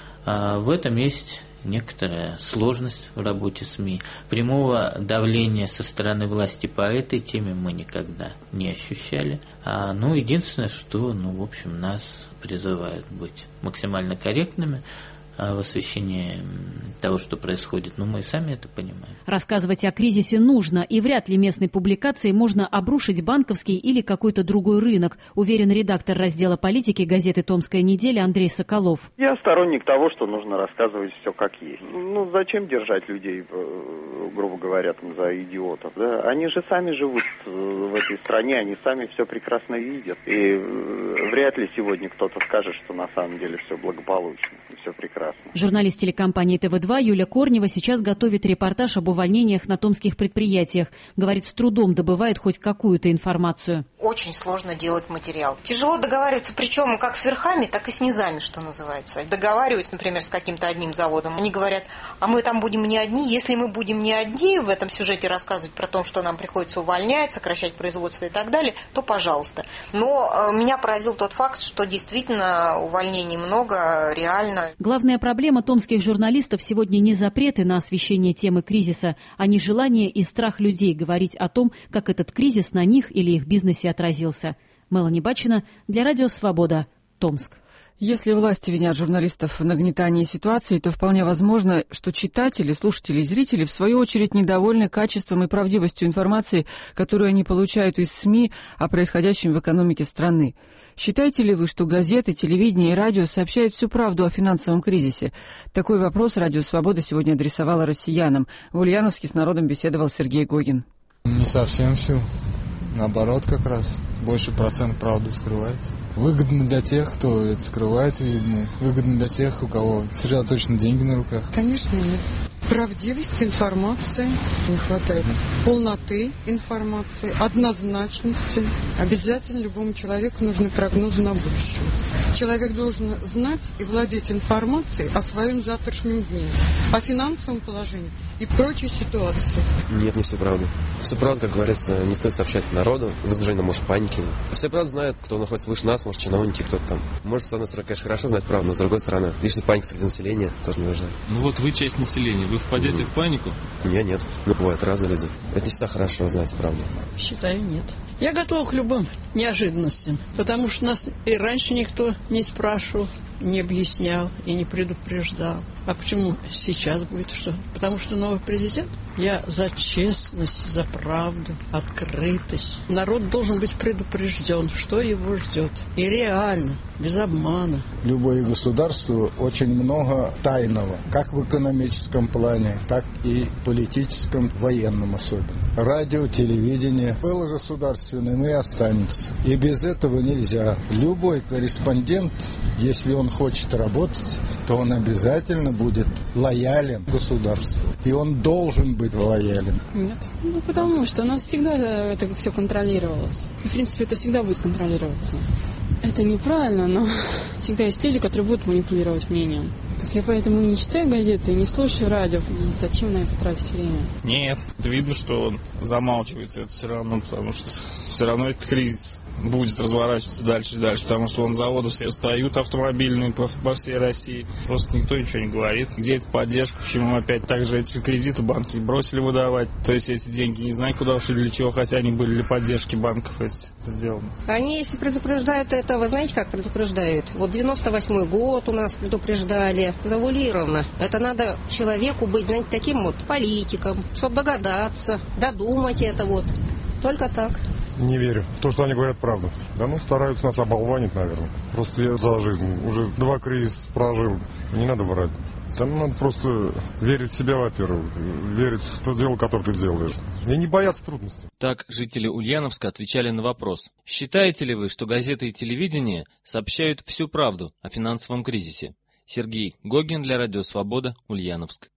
А в этом есть некоторая сложность в работе СМИ. Прямого давления со стороны власти по этой теме мы никогда не ощущали. А, ну, единственное, что, ну, в общем, нас призывают быть максимально корректными в освещении того, что происходит, но мы и сами это понимаем.
Рассказывать о кризисе нужно, и вряд ли местной публикацией можно обрушить банковский или какой-то другой рынок, уверен редактор раздела политики газеты «Томская неделя» Андрей Соколов.
Я сторонник того, что нужно рассказывать все как есть. Ну, зачем держать людей, грубо говоря, там, за идиотов, да? Они же сами живут в этой стране, они сами все прекрасно видят. И вряд ли сегодня кто-то скажет, что на самом деле все благополучно, все прекрасно.
Журналист телекомпании Тэ Вэ два Юля Корнева сейчас готовит репортаж об увольнениях на томских предприятиях. Говорит, с трудом добывает хоть какую-то информацию.
Очень сложно делать материал. Тяжело договариваться, причем как с верхами, так и с низами, что называется. Договариваюсь, например, с каким-то одним заводом. Они говорят, а мы там будем не одни. Если мы будем не одни в этом сюжете рассказывать про то, что нам приходится увольнять, сокращать производство и так далее, то пожалуйста. Но э, меня поразил тот факт, что действительно увольнений много, реально.
Главная проблема томских журналистов сегодня не запреты на освещение темы кризиса, а нежелание и страх людей говорить о том, как этот кризис на них или их бизнесе отразился. Мелани Бачина для Радио Свобода, Томск.
Если власти винят журналистов в нагнетании ситуации, то вполне возможно, что читатели, слушатели и зрители, в свою очередь, недовольны качеством и правдивостью информации, которую они получают из СМИ о происходящем в экономике страны. Считаете ли вы, что газеты, телевидение и радио сообщают всю правду о финансовом кризисе? Такой вопрос Радио Свобода сегодня адресовало россиянам. В Ульяновске с народом беседовал Сергей Гогин.
Не совсем всю. Наоборот, как раз. Больше процент правды скрывается. Выгодно для тех, кто это скрывает, видно. Выгодно для тех, у кого сосредоточены деньги на руках.
Конечно, нет. Правдивости информации не хватает. Полноты информации, однозначности. Обязательно любому человеку нужны прогнозы на будущее. Человек должен знать и владеть информацией о своем завтрашнем дне, о финансовом положении и прочей ситуации.
Нет, не все правда. Все правда, как говорится, не стоит сообщать народу, возбуждение, может, паники. Все правда знают, кто находится выше нас, может, чиновники, кто-то там. Может, с одной стороны, конечно, хорошо знать правду, но с другой стороны, лишняя паника среди населения тоже не нужна.
Ну вот вы часть населения, вы впадете mm. в панику?
Я нет. Ну, бывают разные люди. Это не всегда хорошо знать правду.
Считаю, нет. Я готова к любым неожиданностям, потому что нас и раньше никто не спрашивал, не объяснял и не предупреждал. А почему сейчас будет что? Потому что новый президент? Я за честность, за правду, открытость. Народ должен быть предупрежден, что его ждет. И реально, без обмана.
Любое государство очень много тайного, как в экономическом плане, так и в политическом, военном особенно. Радио, телевидение было государственное, но и останется. И без этого нельзя. Любой корреспондент, если он хочет работать, то он обязательно будет лоялен государству. И он должен быть лоялен.
Нет. Ну, потому что у нас всегда это все контролировалось. В принципе, это всегда будет контролироваться. Это неправильно, но всегда есть люди, которые будут манипулировать мнением. Так я поэтому не читаю газеты, не слушаю радио. И зачем на это тратить время?
Нет, видно, что он замалчивается это все равно, потому что все равно этот кризис будет разворачиваться дальше и дальше, потому что вон заводы все встают автомобильные по, по всей России. Просто никто ничего не говорит. Где эта поддержка? Почему опять так же эти кредиты банки бросили выдавать? То есть эти деньги не знаю, куда ушли, для чего, хотя они были для поддержки банков эти сделаны.
Они, если предупреждают это, вы знаете, как предупреждают? Вот девяносто восьмой год у нас предупреждали завуалированно. Это надо человеку быть, знаете, таким вот политиком, чтобы догадаться, додумать это вот. Только так.
Не верю в то, что они говорят правду. Да ну, стараются нас оболванить, наверное. Просто я за жизнь уже два кризиса прожил. Не надо врать. Там надо просто верить в себя, во-первых. Верить в то дело, которое ты делаешь. И не бояться трудностей.
Так жители Ульяновска отвечали на вопрос. Считаете ли вы, что газеты и телевидение сообщают всю правду о финансовом кризисе? Сергей Гогин для Радио Свобода, Ульяновск.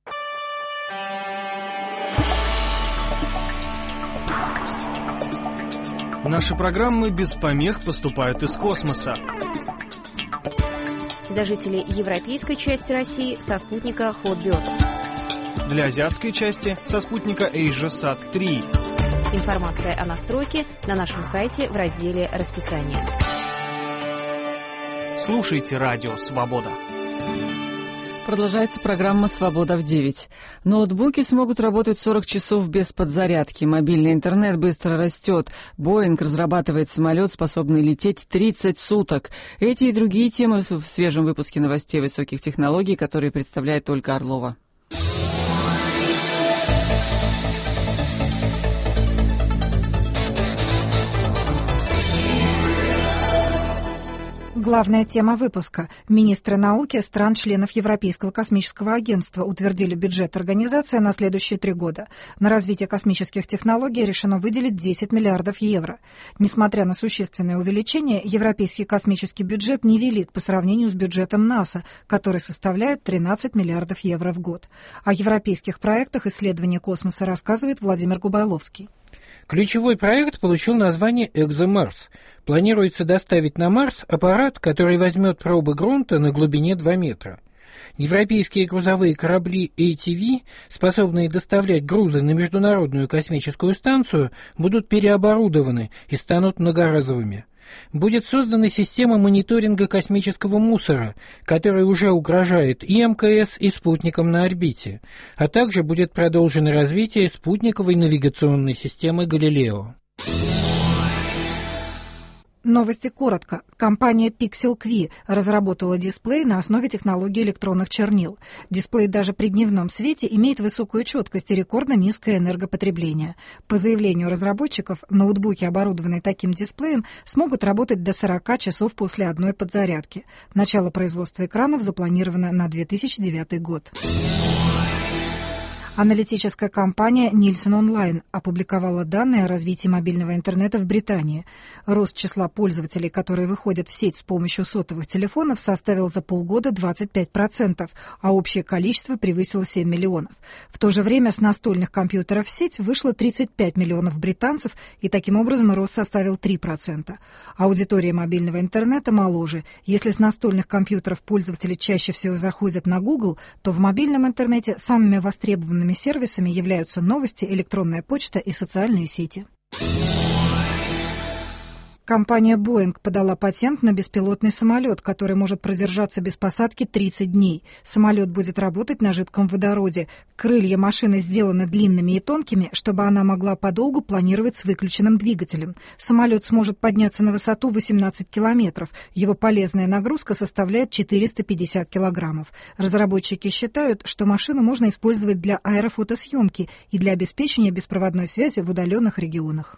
Наши программы без помех поступают из космоса.
Для жителей европейской части России со спутника Hotbird.
Для азиатской части со спутника AsiaSat три.
Информация о настройке на нашем сайте в разделе «Расписание».
Слушайте радио «Свобода».
Продолжается программа «Свобода в девять». Ноутбуки смогут работать сорок часов без подзарядки. Мобильный интернет быстро растет. Боинг разрабатывает самолет, способный лететь тридцать суток. Эти и другие темы в свежем выпуске новостей высоких технологий, которые представляет Ольга Орлова.
Главная тема выпуска. Министры науки стран-членов Европейского космического агентства утвердили бюджет организации на следующие три года. На развитие космических технологий решено выделить десять миллиардов евро. Несмотря на существенное увеличение, европейский космический бюджет невелик по сравнению с бюджетом НАСА, который составляет тринадцать миллиардов евро в год. О европейских проектах исследования космоса рассказывает Владимир Губайловский.
Ключевой проект получил название «Экзомарс». Планируется доставить на Марс аппарат, который возьмет пробы грунта на глубине два метра. Европейские грузовые корабли эй ти ви, способные доставлять грузы на Международную космическую станцию, будут переоборудованы и станут многоразовыми. Будет создана система мониторинга космического мусора, которая уже угрожает и эм ка эс, и спутникам на орбите, а также будет продолжено развитие спутниковой навигационной системы «Галилео».
Новости коротко. Компания PixelQi разработала дисплей на основе технологии электронных чернил. Дисплей даже при дневном свете имеет высокую четкость и рекордно низкое энергопотребление. По заявлению разработчиков, ноутбуки, оборудованные таким дисплеем, смогут работать до сорока часов после одной подзарядки. Начало производства экранов запланировано на две тысячи девятый год. Аналитическая компания Nielsen Online опубликовала данные о развитии мобильного интернета в Британии. Рост числа пользователей, которые выходят в сеть с помощью сотовых телефонов, составил за полгода двадцать пять процентов, а общее количество превысило семь миллионов. В то же время с настольных компьютеров в сеть вышло тридцать пять миллионов британцев, и таким образом рост составил три процента. Аудитория мобильного интернета моложе. Если с настольных компьютеров пользователи чаще всего заходят на Google, то в мобильном интернете самыми востребованными сервисами являются новости, электронная почта и социальные сети. Компания Boeing подала патент на беспилотный самолет, который может продержаться без посадки тридцать дней. Самолет будет работать на жидком водороде. Крылья машины сделаны длинными и тонкими, чтобы она могла подолгу планировать с выключенным двигателем. Самолет сможет подняться на высоту восемнадцать километров. Его полезная нагрузка составляет четыреста пятьдесят килограммов. Разработчики считают, что машину можно использовать для аэрофотосъемки и для обеспечения беспроводной связи в удаленных регионах.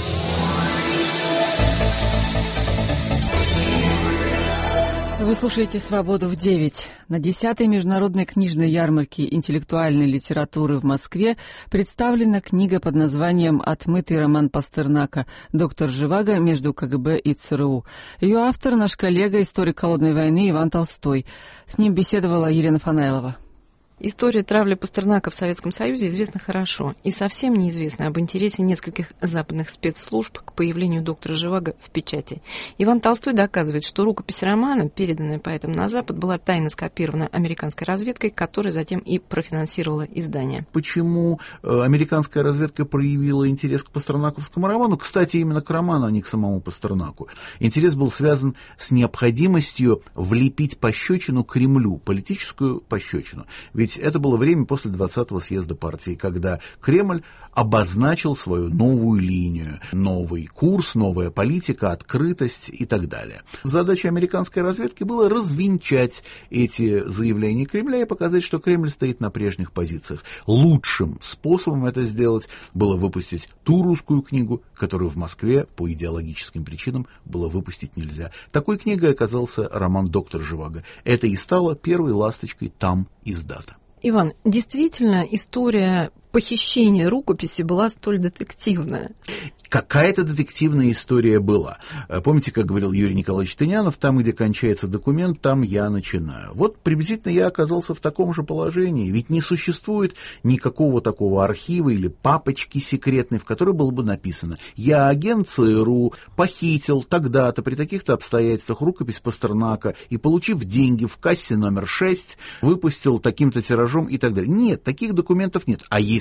Вы слушаете «Свободу в девять». На десятой международной книжной ярмарке интеллектуальной литературы в Москве представлена книга под названием «Отмытый роман Пастернака. Доктор Живаго между ка гэ бэ и цэ эр у». Ее автор — наш коллега, историк холодной войны Иван Толстой. С ним беседовала Елена Фанаилова.
История травли Пастернака в Советском Союзе известна хорошо, и совсем неизвестна об интересе нескольких западных спецслужб к появлению доктора Живаго в печати. Иван Толстой доказывает, что рукопись романа, переданная поэтом на Запад, была тайно скопирована американской разведкой, которая затем и профинансировала издание.
Почему американская разведка проявила интерес к пастернаковскому роману? Кстати, именно к роману, а не к самому Пастернаку. Интерес был связан с необходимостью влепить пощечину Кремлю, политическую пощечину. Ведь это было время после двадцатого съезда партии, когда Кремль обозначил свою новую линию, новый курс, новая политика, открытость и так далее. Задача американской разведки была развенчать эти заявления Кремля и показать, что Кремль стоит на прежних позициях. Лучшим способом это сделать было выпустить ту русскую книгу, которую в Москве по идеологическим причинам было выпустить нельзя. Такой книгой оказался роман «Доктор Живаго». Это и стало первой ласточкой там издата.
Иван, действительно, история похищения рукописи была столь детективная?
Какая-то детективная история была. Помните, как говорил Юрий Николаевич Тынянов, там, где кончается документ, там я начинаю. Вот приблизительно я оказался в таком же положении. Ведь не существует никакого такого архива или папочки секретной, в которой было бы написано: я агент цэ эр у, похитил тогда-то при таких-то обстоятельствах рукопись Пастернака и, получив деньги в кассе номер шесть, выпустил таким-то тиражом и так далее. Нет, таких документов нет. А если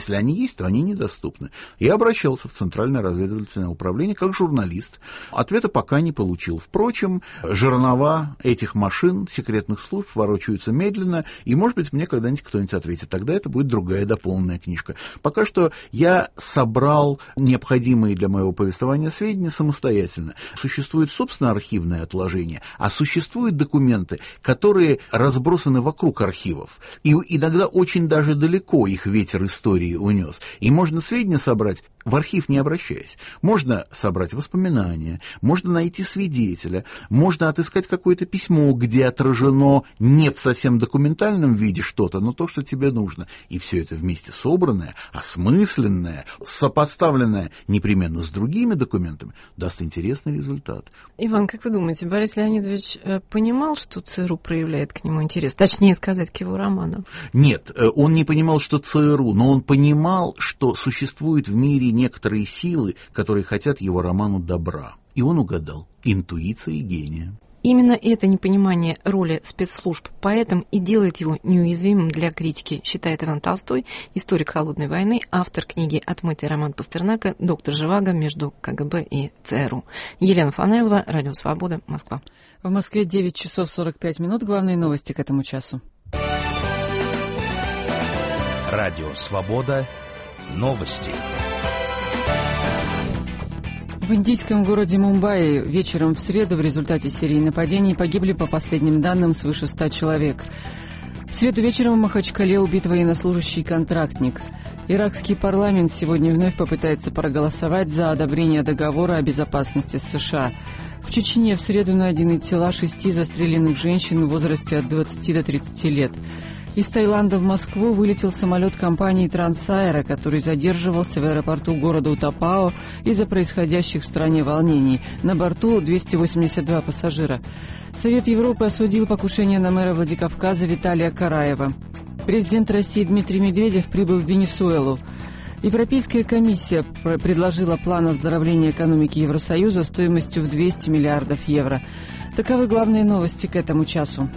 если они есть, то они недоступны. Я обращался в Центральное разведывательное управление как журналист. Ответа пока не получил. Впрочем, жернова этих машин секретных служб ворочаются медленно, и, может быть, мне когда-нибудь кто-нибудь ответит. Тогда это будет другая дополненная книжка. Пока что я собрал необходимые для моего повествования сведения самостоятельно. Существует, собственно, архивное отложение, а существуют документы, которые разбросаны вокруг архивов. И иногда очень даже далеко их ветер истории унес. И можно сведения собрать, в архив не обращаясь. Можно собрать воспоминания, можно найти свидетеля, можно отыскать какое-то письмо, где отражено не в совсем документальном виде что-то, но то, что тебе нужно. И все это вместе собранное, осмысленное, сопоставленное непременно с другими документами, даст интересный результат.
Иван, как вы думаете, Борис Леонидович понимал, что ЦРУ проявляет к нему интерес? Точнее сказать, к его роману?
Нет, он не понимал, что ЦРУ, но он понимал, что существуют в мире некоторые силы, которые хотят его роману добра. И он угадал. Интуиция гения.
Именно это непонимание роли спецслужб поэтом и делает его неуязвимым для критики, считает Иван Толстой, историк холодной войны, автор книги «Отмытый роман Пастернака. Доктор Живаго между КГБ и ЦРУ». Елена Фанаилова, Радио Свобода, Москва.
В Москве девять часов сорок пять минут. Главные новости к этому часу.
Радио Свобода. Новости.
В индийском городе Мумбаи вечером в среду в результате серии нападений погибли, по последним данным, свыше ста человек. В среду вечером в Махачкале убит военнослужащий-контрактник. Иракский парламент сегодня вновь попытается проголосовать за одобрение договора о безопасности с США. В Чечне в среду найдены тела шести застреленных женщин в возрасте от двадцати до тридцати лет. Из Таиланда в Москву вылетел самолет компании «Трансаэро», который задерживался в аэропорту города Утапао из-за происходящих в стране волнений. На борту двести восемьдесят два пассажира. Совет Европы осудил покушение на мэра Владикавказа Виталия Караева. Президент России Дмитрий Медведев прибыл в Венесуэлу. Европейская комиссия предложила план оздоровления экономики Евросоюза стоимостью в двести миллиардов евро. Таковы главные новости к этому часу.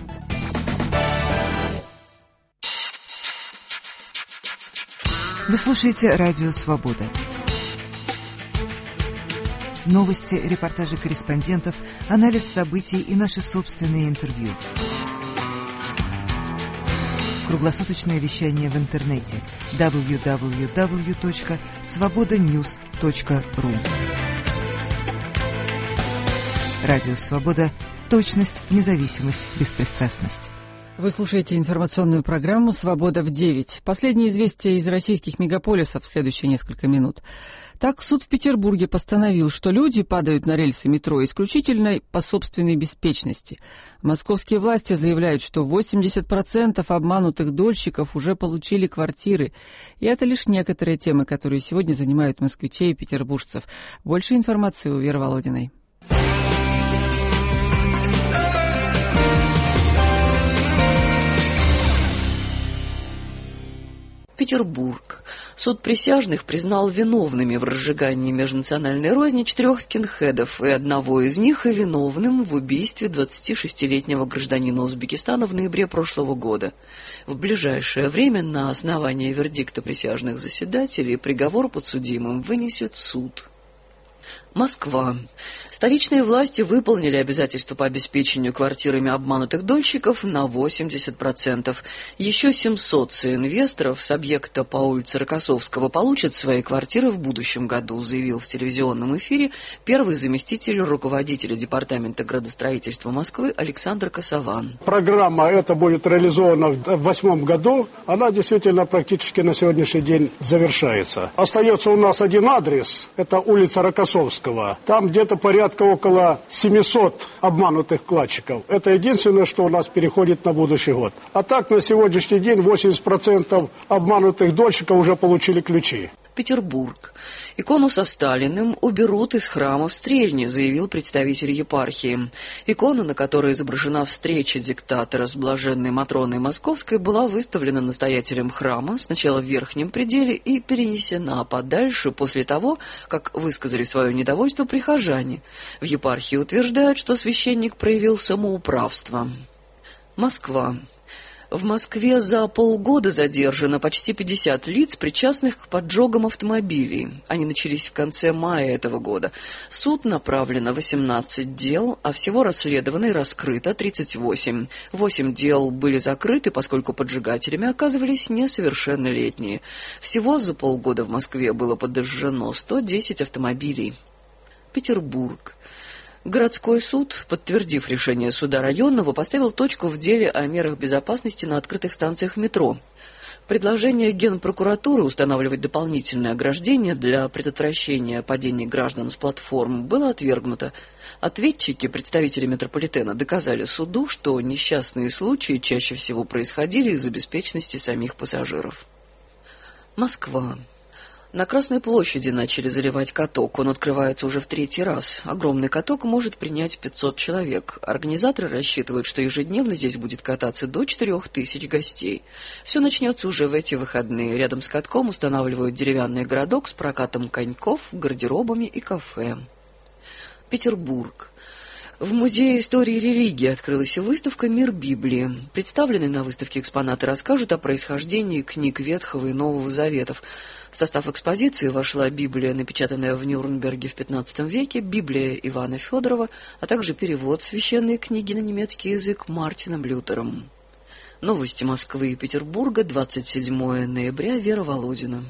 Вы слушаете Радио Свобода. Новости, репортажи корреспондентов, анализ событий и наши собственные интервью. Круглосуточное вещание в интернете дабл ю дабл ю дабл ю точка свобода ньюс точка ру. Радио Свобода. Точность, независимость, беспристрастность.
Вы слушаете информационную программу «Свобода в девять». Последние известия из российских мегаполисов в следующие несколько минут. Так, суд в Петербурге постановил, что люди падают на рельсы метро исключительно по собственной беспечности. Московские власти заявляют, что восемьдесят процентов обманутых дольщиков уже получили квартиры. И это лишь некоторые темы, которые сегодня занимают москвичей и петербуржцев. Больше информации у Веры Володиной.
Петербург. Суд присяжных признал виновными в разжигании межнациональной розни четырех скинхедов и одного из них и виновным в убийстве двадцатишестилетнего гражданина Узбекистана в ноябре прошлого года. В ближайшее время на основании вердикта присяжных заседателей приговор подсудимым вынесет суд. Москва. Столичные власти выполнили обязательства по обеспечению квартирами обманутых дольщиков на восемьдесят процентов. Еще семьсот соинвесторов с объекта по улице Рокоссовского получат свои квартиры в будущем году, заявил в телевизионном эфире первый заместитель руководителя Департамента градостроительства Москвы Александр Косован.
Программа эта будет реализована в две тысячи восьмом году. Она действительно практически на сегодняшний день завершается. Остается у нас один адрес. Это улица Рокоссовского. Там где-то порядка около семисот обманутых вкладчиков. Это единственное, что у нас переходит на будущий год. А так на сегодняшний день восемьдесят процентов обманутых дольщиков уже получили ключи.
Петербург. Икону со Сталиным уберут из храма в Стрельне, заявил представитель епархии. Икона, на которой изображена встреча диктатора с блаженной Матроной Московской, была выставлена настоятелем храма сначала в верхнем пределе и перенесена подальше после того, как высказали свое недовольство прихожане. В епархии утверждают, что священник проявил самоуправство. Москва. В Москве за полгода задержано почти пятьдесят лиц, причастных к поджогам автомобилей. Они начались в конце мая этого года. В суд направлено восемнадцать дел, а всего расследовано и раскрыто тридцать восемь. восемь дел были закрыты, поскольку поджигателями оказывались несовершеннолетние. Всего за полгода в Москве было подожжено сто десять автомобилей. Петербург. Городской суд, подтвердив решение суда районного, поставил точку в деле о мерах безопасности на открытых станциях метро. Предложение Генпрокуратуры устанавливать дополнительное ограждение для предотвращения падений граждан с платформ было отвергнуто. Ответчики, представители метрополитена, доказали суду, что несчастные случаи чаще всего происходили из-за беспечности самих пассажиров. Москва. На Красной площади начали заливать каток. Он открывается уже в третий раз. Огромный каток может принять пятьсот человек. Организаторы рассчитывают, что ежедневно здесь будет кататься до четырех тысяч гостей. Все начнется уже в эти выходные. Рядом с катком устанавливают деревянный городок с прокатом коньков, гардеробами и кафе. Петербург. В Музее истории и религии открылась выставка «Мир Библии». Представленные на выставке экспонаты расскажут о происхождении книг Ветхого и Нового Заветов. В состав экспозиции вошла Библия, напечатанная в Нюрнберге в пятнадцатом веке, Библия Ивана Федорова, а также перевод священной книги на немецкий язык Мартином Лютером. Новости Москвы и Петербурга, двадцать седьмое ноября, Вера Володина.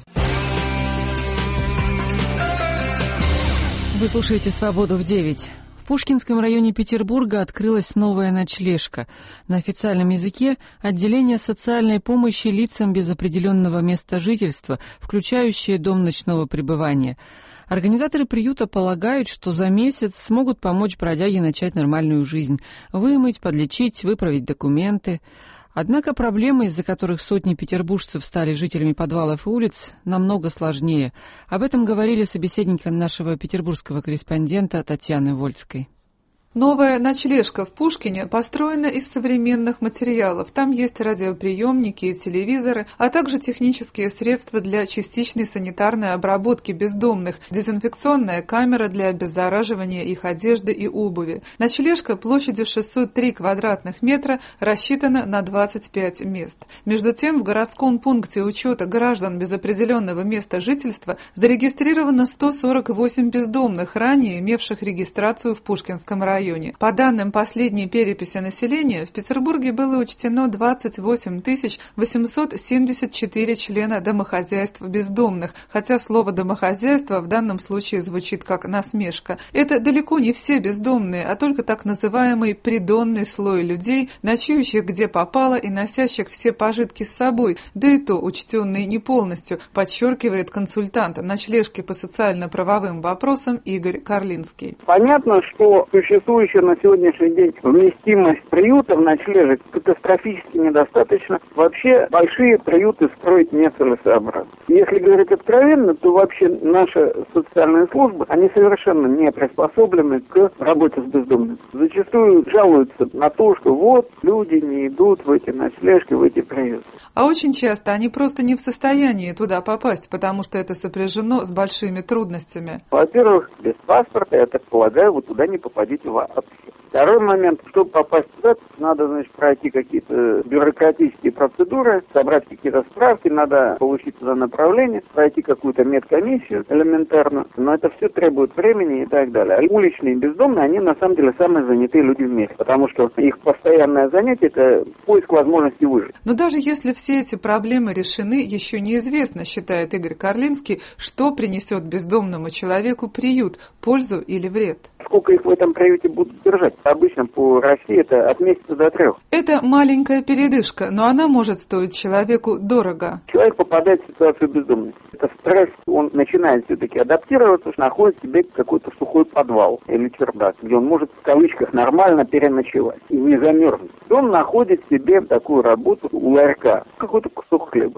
Вы слушаете «Свободу в девять». В Пушкинском районе Петербурга открылась новая ночлежка. На официальном языке отделение социальной помощи лицам без определенного места жительства, включающее дом ночного пребывания. Организаторы приюта полагают, что за месяц смогут помочь бродяге начать нормальную жизнь, вымыть, подлечить, выправить документы. Однако проблемы, из-за которых сотни петербуржцев стали жителями подвалов и улиц, намного сложнее. Об этом говорили собеседники нашего петербургского корреспондента Татьяны Вольской.
Новая ночлежка в Пушкине построена из современных материалов. Там есть радиоприемники и телевизоры, а также технические средства для частичной санитарной обработки бездомных, дезинфекционная камера для обеззараживания их одежды и обуви. Ночлежка площадью шестьсот три квадратных метра рассчитана на двадцать пять мест. Между тем, в городском пункте учета граждан без определенного места жительства зарегистрировано сто сорок восемь бездомных, ранее имевших регистрацию в Пушкинском районе. По данным последней переписи населения, в Петербурге было учтено двадцать восемь тысяч восемьсот семьдесят четыре члена домохозяйств бездомных, хотя слово «домохозяйство» в данном случае звучит как насмешка. Это далеко не все бездомные, а только так называемый придонный слой людей, ночующих где попало и носящих все пожитки с собой, да и то учтенные не полностью, подчеркивает консультант ночлежки по социально-правовым вопросам Игорь Карлинский.
Понятно, что существующая на сегодняшний день вместимость приютов, ночлежек катастрофически недостаточно. Вообще большие приюты строить нецелесообразно. Если говорить откровенно, то вообще наши социальные службы, они совершенно не приспособлены к работе с бездомными. Зачастую жалуются на то, что вот люди не идут в эти ночлежки, в эти приюты.
А очень часто они просто не в состоянии туда попасть, потому что это сопряжено с большими трудностями.
Во-первых, без паспорта, я так полагаю, вы туда не попадете вообще. Второй момент, чтобы попасть туда, надо, значит, пройти какие-то бюрократические процедуры, собрать какие-то справки, надо получить туда направление, пройти какую-то медкомиссию элементарно, но это все требует времени и так далее. А уличные бездомные, они на самом деле самые занятые люди в мире, потому что их постоянное занятие – это поиск возможности выжить.
Но даже если все эти проблемы решены, еще неизвестно, считает Игорь Карлинский, что принесет бездомному человеку приют – пользу или вред.
Сколько их в этом приюте будут держать? Обычно по России это от месяца до трех.
Это маленькая передышка, но она может стоить человеку дорого.
Человек попадает в ситуацию бездомности. Это стресс, он начинает все-таки адаптироваться, находит себе какой-то сухой подвал или чердак, где он может в кавычках нормально переночевать и не замерзнуть. Он находит себе такую работу у ларька, какой-то кусок хлеба. Либо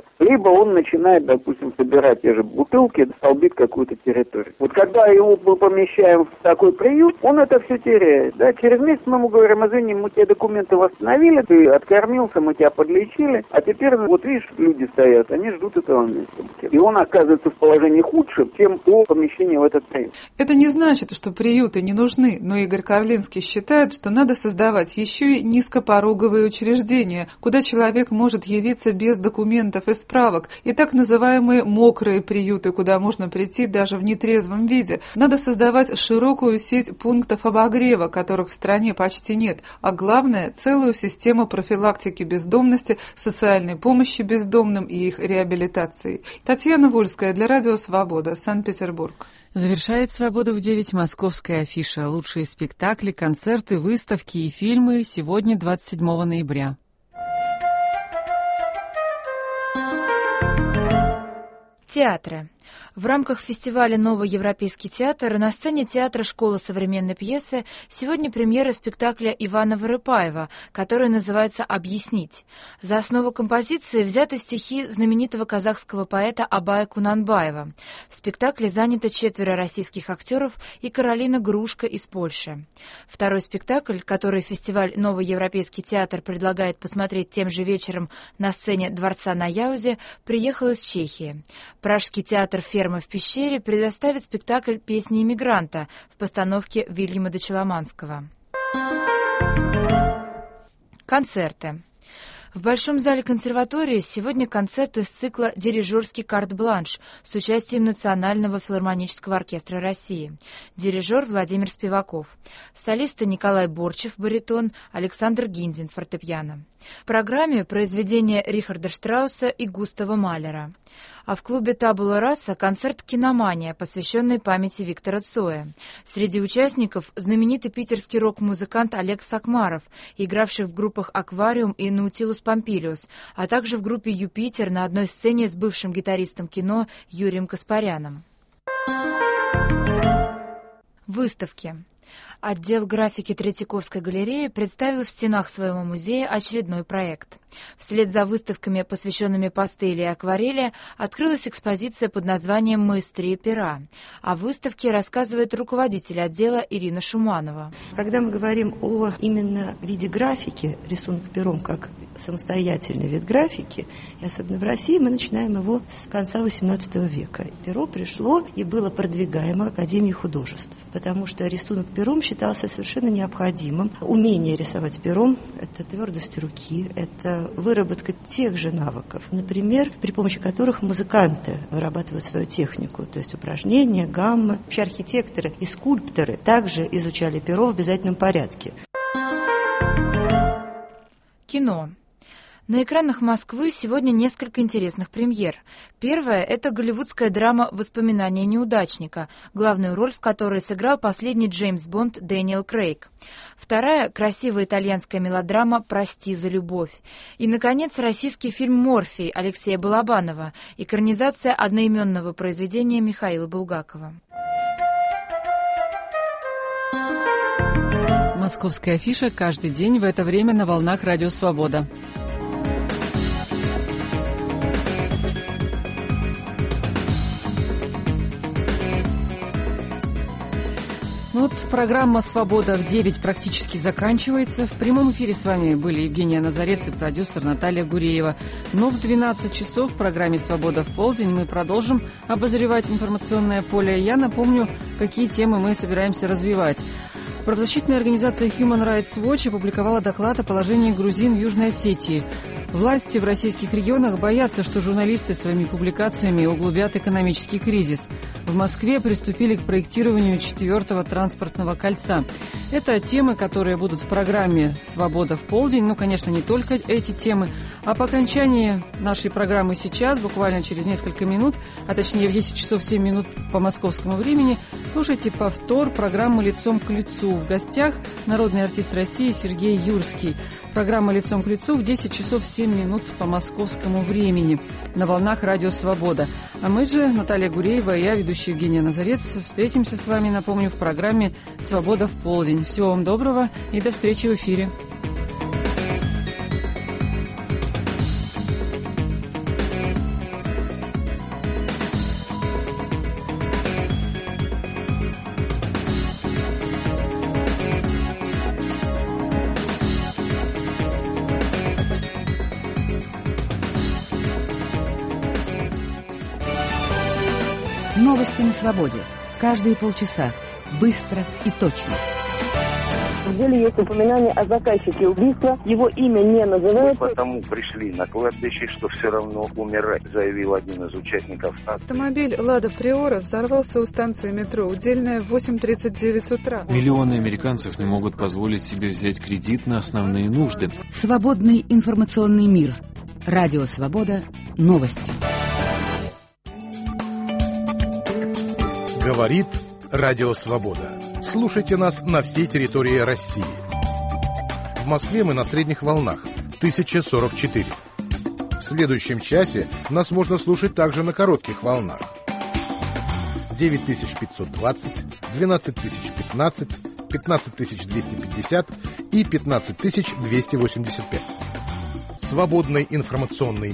либо он начинает, допустим, собирать те же бутылки, столбит какую-то территорию. Вот когда его мы помещаем в такой приют, он это все теряет. Да? Через месяц мы ему говорим: извини, мы тебе документы восстановили, ты откормился, мы тебя подлечили, а теперь, вот видишь, люди стоят, они ждут этого места. И он оказывается в положении худшем, чем до помещения в этот приют.
Это не значит, что приюты не нужны, но Игорь Карлинский считает, что надо создавать еще и низкопороговые учреждения, куда человек может явиться без документов и справок, и так называемые мокрые приюты, куда можно прийти даже в нетрезвом виде. Надо создавать широкую сеть пунктов обогрева, которых в стране почти нет, а главное – целую систему профилактики бездомности, социальной помощи бездомным и их реабилитации. Татьяна Вольская для Радио Свобода, Санкт-Петербург.
Завершает «Свободу в девять» московская афиша. Лучшие спектакли, концерты, выставки и фильмы сегодня, двадцать седьмого ноября.
Театры. В рамках фестиваля «Новый европейский театр» на сцене театра «Школа современной пьесы» сегодня премьера спектакля Ивана Вырыпаева, который называется «Объяснить». За основу композиции взяты стихи знаменитого казахского поэта Абая Кунанбаева. В спектакле занято четверо российских актеров и Каролина Грушка из Польши. Второй спектакль, который фестиваль «Новый европейский театр» предлагает посмотреть тем же вечером на сцене Дворца на Яузе, приехал из Чехии. Пражский театр «Ферма в пещере» предоставит спектакль «Песни иммигранта» в постановке Вильяма Дочеламанского. Концерты. В Большом зале консерватории сегодня концерт из цикла «Дирижерский карт-бланш» с участием Национального филармонического оркестра России. Дирижер Владимир Спиваков. Солисты Николай Борчев, баритон, Александр Гиндин, фортепиано. В программе произведения Рихарда Штрауса и Густава Малера. А в клубе «Табула раса» концерт «Киномания», посвященный памяти Виктора Цоя. Среди участников знаменитый питерский рок-музыкант Олег Сакмаров, игравший в группах «Аквариум» и «Наутилус Помпилиус», а также в группе «Юпитер» на одной сцене с бывшим гитаристом кино Юрием Каспаряном. Выставки. Отдел графики Третьяковской галереи представил в стенах своего музея очередной проект. Вслед за выставками, посвященными пастели и акварели, открылась экспозиция под названием «Маэстрия пера». О выставке рассказывает руководитель отдела Ирина Шуманова.
Когда мы говорим о именно виде графики, рисунок пером как самостоятельный вид графики, и особенно в России, мы начинаем его с конца восемнадцатого века. Перо пришло и было продвигаемо Академией художеств, потому что рисунок пером считался совершенно необходимым. Умение рисовать пером – это твердость руки, это выработка тех же навыков, например, при помощи которых музыканты вырабатывают свою технику, то есть упражнения, гаммы. Вообще архитекторы и скульпторы также изучали перо в обязательном порядке.
Кино. На экранах Москвы сегодня несколько интересных премьер. Первая – это голливудская драма «Воспоминания неудачника», главную роль в которой сыграл последний Джеймс Бонд Дэниел Крейг. Вторая – красивая итальянская мелодрама «Прости за любовь». И, наконец, российский фильм «Морфий» Алексея Балабанова, экранизация одноименного произведения Михаила Булгакова.
Московская афиша каждый день в это время на волнах Радио Свобода. Ну вот программа «Свобода в девять» практически заканчивается. В прямом эфире с вами были Евгения Назарец и продюсер Наталья Гуреева. Но в двенадцать часов в программе «Свобода в полдень» мы продолжим обозревать информационное поле. Я напомню, какие темы мы собираемся развивать. Правозащитная организация Human Rights Watch опубликовала доклад о положении грузин в Южной Осетии. Власти в российских регионах боятся, что журналисты своими публикациями углубят экономический кризис. В Москве приступили к проектированию четвертого транспортного кольца. Это темы, которые будут в программе «Свобода в полдень». Ну, конечно, не только эти темы. А по окончании нашей программы сейчас, буквально через несколько минут, а точнее в десять часов семь минут по московскому времени, слушайте повтор программы «Лицом к лицу». В гостях народный артист России Сергей Юрский. Программа «Лицом к лицу» в десять часов семь минут по московскому времени на волнах Радио Свобода. А мы же, Наталья Гуреева и я, ведущая Евгения Назарец, встретимся с вами, напомню, в программе «Свобода в полдень». Всего вам доброго и до встречи в эфире.
Новости на свободе. Каждые полчаса. Быстро и точно.
В деле есть упоминание о заказчике убийства. Его имя не называется.
Мы потому пришли на кладбище, что все равно умирать, заявил один из участников акции.
Автомобиль «Лада Приора» взорвался у станции метро «Удельная» в восемь тридцать девять утра.
Миллионы американцев не могут позволить себе взять кредит на основные нужды.
Свободный информационный мир. Радио «Свобода». Новости.
Говорит Радио «Свобода». Слушайте нас на всей территории России. В Москве мы на средних волнах тысяча сорок четыре. В следующем часе нас можно слушать также на коротких волнах девять тысяч пятьсот двадцать, двенадцать тысяч пятнадцать, пятнадцать тысяч двести пятьдесят и пятнадцать тысяч двести восемьдесят пять. Свободный информационный